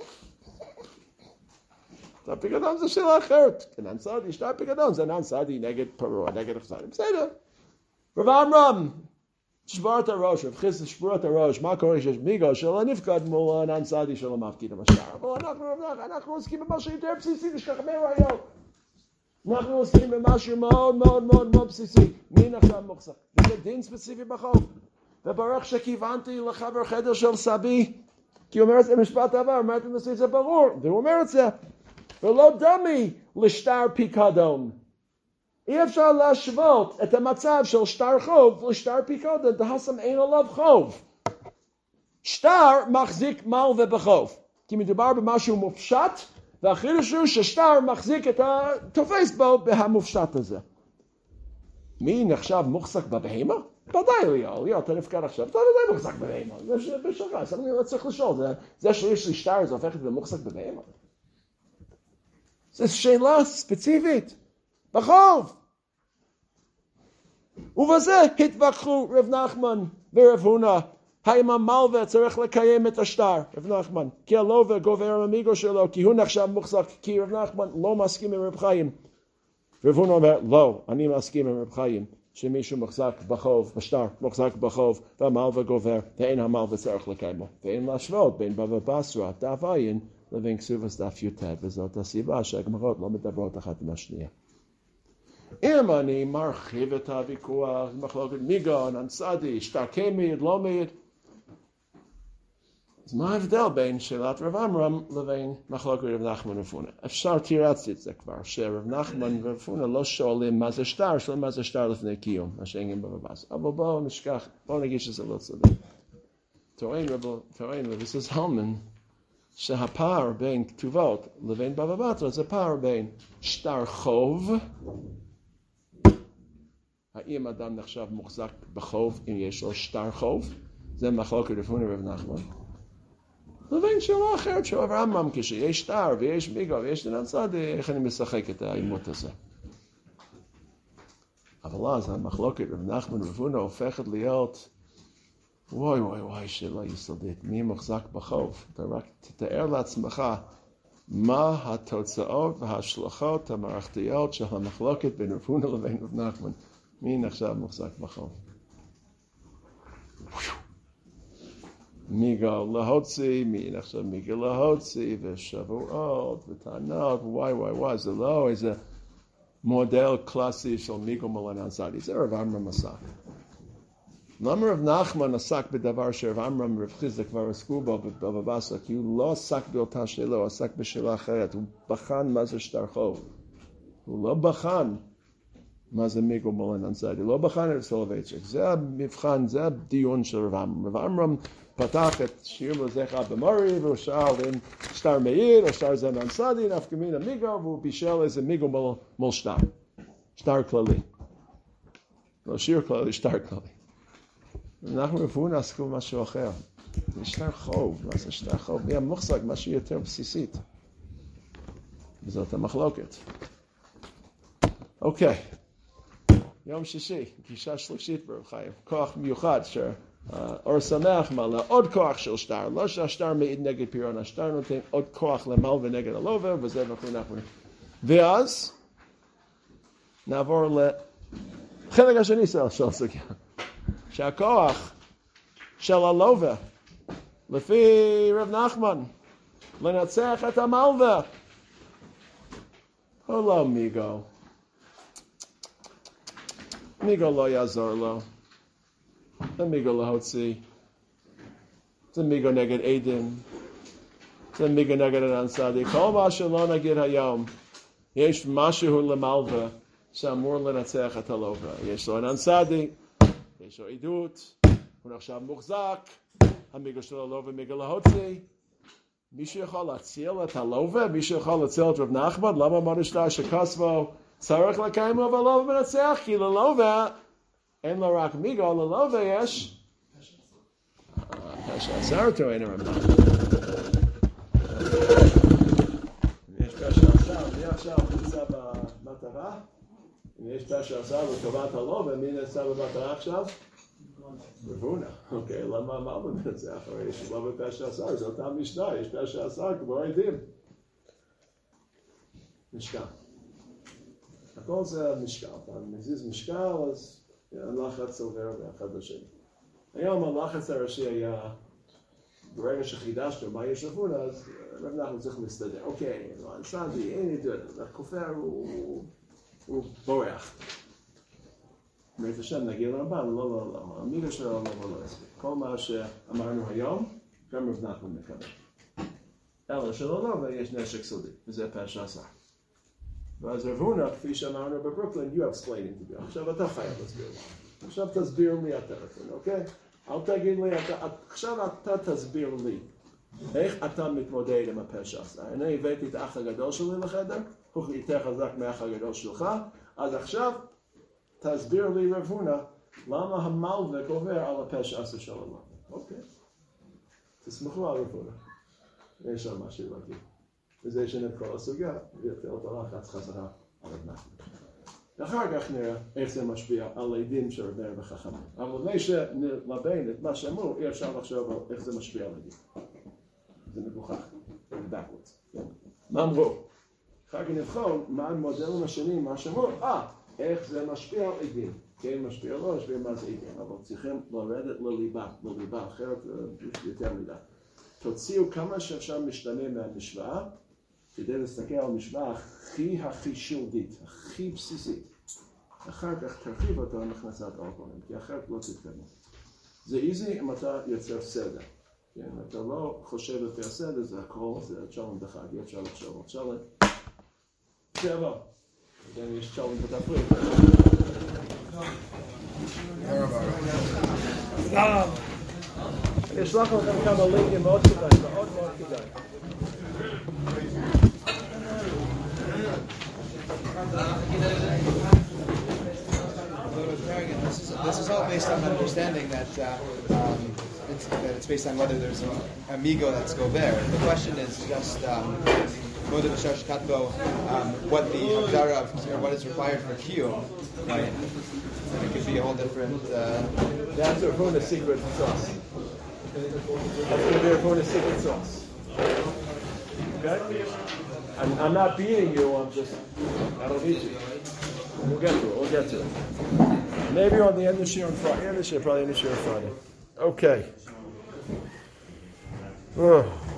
שטר פיקדון זה שאלה אחרת. נן סעדי, שטר פיקדון זה נן סעדי נגד פרעה, נגד הפסדים. בסדר. רב עמרם. שבור את הראש, רב חיסדא שבור את הראש, מה קורה שיש מיגו של הנפקד מול הנן סעדי של המפקיד המשטר. אבל אנחנו, אנחנו עוסקים במשהו יותר בסיסי, יש כך מהראיות. אנחנו עוסקים במשהו מאוד מאוד מאוד מאוד בסיסי. מי נחשב מוחזק? וזה דין ספציפי בחוב. וברוך שכיוונתי לחבר חדר של סבי, כי הוא אומר את זה במשפט עבר, אמרתי נושא זה ברור, והוא אומר את זה. ולא דמי לשטר פיקדון. אי אפשר להשוות את המצב של שטר חוב לשטר פיקדון, דהסם אין עליו חוב. שטר מחזיק מלווה בחוב, כי מדובר במשהו מופשט, והחידוש הוא ששטר מחזיק את התופס בו בהמופשט הזה. מי נחשב מוחזק בבהמה? ודאי ליאל, ליאל, אתה נפקד עכשיו, אתה ודאי מוחזק בבהמה, זה בשלך, אני לא צריך לשאול, זה שיש לי שטר, זה הופך להיות מוחזק בבהמה. זו שאלה ספציפית, בחוב. ובזה התווכחו רב נחמן ורב הונא, האם המלווה צריך לקיים את השטר, רב נחמן, כי הלווה גובר המיגו שלו, כי הוא נחשב מוחזק, כי רב נחמן לא מסכים עם רב חיים. רב הונא אומר, לא, אני מסכים עם רב חיים, שמישהו מוחזק בחוב, בשטר, מוחזק בחוב, והמלווה גובר, ואין המלווה צריך לקיימו. ואין להשוות בין בבא בסרה, דף עין, לבין כסובס דף י"ט, וזאת הסיבה שהגמרות לא מדברות אחת עם השנייה. אם אני מרחיב את הוויכוח, מחלוקת מיגו, נן סעדי, שטר כן מעיד, לא מעיד, אז מה ההבדל בין שאלת רב עמרם לבין מחלוקת רב נחמן ורב הונא? אפשר תירצתי את זה כבר, שרב נחמן ורב הונא לא שואלים מה זה שטר, שואלים מה זה שטר לפני קיום, מה שאין בבא בתרא. אבל בואו נשכח, בואו נגיד שזה לא צודק. טוען רבי זלמן, שהפער בין כתובות לבין בבא בתרא זה פער בין שטר חוב, האם אדם נחשב מוחזק בחוב אם יש לו שטר חוב, זה מחלוקת רב הונא ורב נחמן, לבין שאלה אחרת של רב עמרם, כשיש שטר ויש מיגו ויש דינן צדיק, איך אני משחק את העימות הזה. אבל אז המחלוקת רב נחמן ורב הונא הופכת להיות וואי וואי וואי שאלה יסודית, מי מוחזק בחוב? אתה רק תתאר לעצמך מה התוצאות וההשלכות המערכתיות של המחלוקת בין רב הונא לבין רב נחמן. מי נחשב מוחזק בחוב? מיגו להוציא, מי נחשב מיגו להוציא, ושבועות וטענות, וואי וואי וואי, זה לא איזה מודל קלאסי של מיגו מלנן צדיק, זה רב עמרם עסק. למה רב נחמן עסק בדבר שרב עמרם ורב חיסדא כבר עסקו בו בבבא בתרא? כי הוא לא עסק באותה שאלה, הוא עסק בשאלה אחרת, הוא בחן מה זה שטר חוב. הוא לא בחן מה זה מיגו מלנן צדיק, הוא לא בחן את סולובייצ'יק. זה המבחן, זה הדיון של רב עמרם. רב עמרם פתח את שיר מזכר במורי, והוא שאל אם שטר מאיר או שטר זנן צדיק, נפקא מינה מיגו, והוא בישל איזה מיגו מול, מול שטר. שטר כללי. לא שיר כללי, שטר כללי. אנחנו רב הונא עסקו במשהו אחר. זה שטר חוב, מה זה שטר חוב? מי המוחזק, משהו יותר בסיסית. וזאת המחלוקת. אוקיי. יום שישי, פגישה שלישית ברב חיים. כוח מיוחד שאור שמח מעלה עוד כוח של שטר. לא שהשטר מעיד נגד פירעון, השטר נותן עוד כוח למלווה ונגד הלווה, וזה וכו' וכו'. ואז נעבור לחלק השני של הסוגיה. שהכוח של הלווה, לפי רב נחמן, לנצח את המלווה, הוא לא מיגו. מיגו לא יעזור לו. זה מיגו להוציא. זה מיגו נגד עדים. זה מיגו נגד דינן צדיק. כל מה שלא נגיד היום, יש משהו למלווה שאמור לנצח את הלווה. יש לו דינן צדיק. יש לו עדות, הוא עכשיו מוחזק, המיגו של הלווה מיגו להוציא. מישהו יכול להציל את הלווה? מישהו יכול להציל את רב נחמן? למה אמרנו שטר שכספו צריך לקיים לו והלווה מנצח? כי ללווה אין לו רק מיגו, ללווה יש פשע עשר טוען רב נחמן. יש פשע עשר, מי עכשיו נמצא במטרה? אם יש פשע עשר לטובת הלווה, מי נמצא במטרה עכשיו? רב הונא. אוקיי, למה אמרנו את זה? אחרי יש לא בפשע עשר, זה אותה משנה, יש פשע עשר כמו עדים. משקל. הכל זה משקל. אתה מזיז משקל, אז הלחץ עובר מאחד לשני. היום הלחץ הראשי היה, ברגע שחידשנו מה יש רב הונא, אז רב נחמן צריך להסתדר. אוקיי, לא נסעתי, אין לי דוד, הכופר הוא... הוא בורח. אומרת השם, נגיע לרמב"ן, לא, לא, לא, המיגו שלו לא, לא, לא הספיק. כל מה שאמרנו היום, גם רב נחמן מקבל. אלא שלא לא, ויש נשק סודי, וזה פשע עשר. ואז רב הונא, כפי שאמרנו בברוקלין, you have explaining to me. עכשיו אתה חייב להסביר לי. עכשיו תסביר לי הטלפון, אוקיי? אל תגיד לי, עכשיו אתה תסביר לי. איך אתה מתמודד עם הפשע עשר? אני הבאתי את האח הגדול שלי לחדר, הוא יותר חזק מהאח הגדול שלך, אז עכשיו תסביר לי רב הונא, למה המלווה גובר על הפשע עשר של הלווה. אוקיי. תסמכו על רב הונא. יש שם משהו להגיד. וזה ישנה את כל הסוגיה, ויותר את הלחץ חזרה על רב נחמן. אחר כך נראה איך זה משפיע על עדים של רבי וחכמים. אבל לפני שנלבן את מה שאמרו, אי אפשר לחשוב על איך זה משפיע על עדים. זה מגוחך. backwards. מה אמרו? אחר כך נבחון מה המודלים השונים, מה שאמרו, אה, איך זה משפיע על עדים. כן משפיע, לא משפיע מה זה עדים, אבל צריכים לרדת לליבה, לליבה, אחרת יותר מדי. תוציאו כמה שאפשר משתנה מהמשוואה, כדי להסתכל על המשוואה הכי הכי שולדית, הכי בסיסית. אחר כך תרחיב אותה עם הכנסת אלגוריתם, כי אחרת לא תתקדם. זה איזי אם אתה יוצר סדר. כן, אתה לא חושב לפי הסדר, זה הכל, זה צ'לם דחג, יהיה צ'לם צ'לם צ'לם. שבע. גם יש צ'לם בתפריט. אני אשלח לכם כמה לינקים מאוד כדאי, מאוד מאוד כדאי. This is, this is all based on understanding that, uh, um, it's, that it's based on whether there's an amigo that's gover. The question is just um, whether the Shash Katbo, um, what the Hagdara of, or what is required for Q, right? And it could be a whole different. Uh, That's a Rafuna secret sauce. That's going to be a Rafuna secret sauce. Okay? I'm, I'm not beating you, I'm just, I don't need you. We'll get to it, we'll get to it. Maybe on the end of this year on Friday. End of this year, probably end of this year on Friday. Okay. Ugh.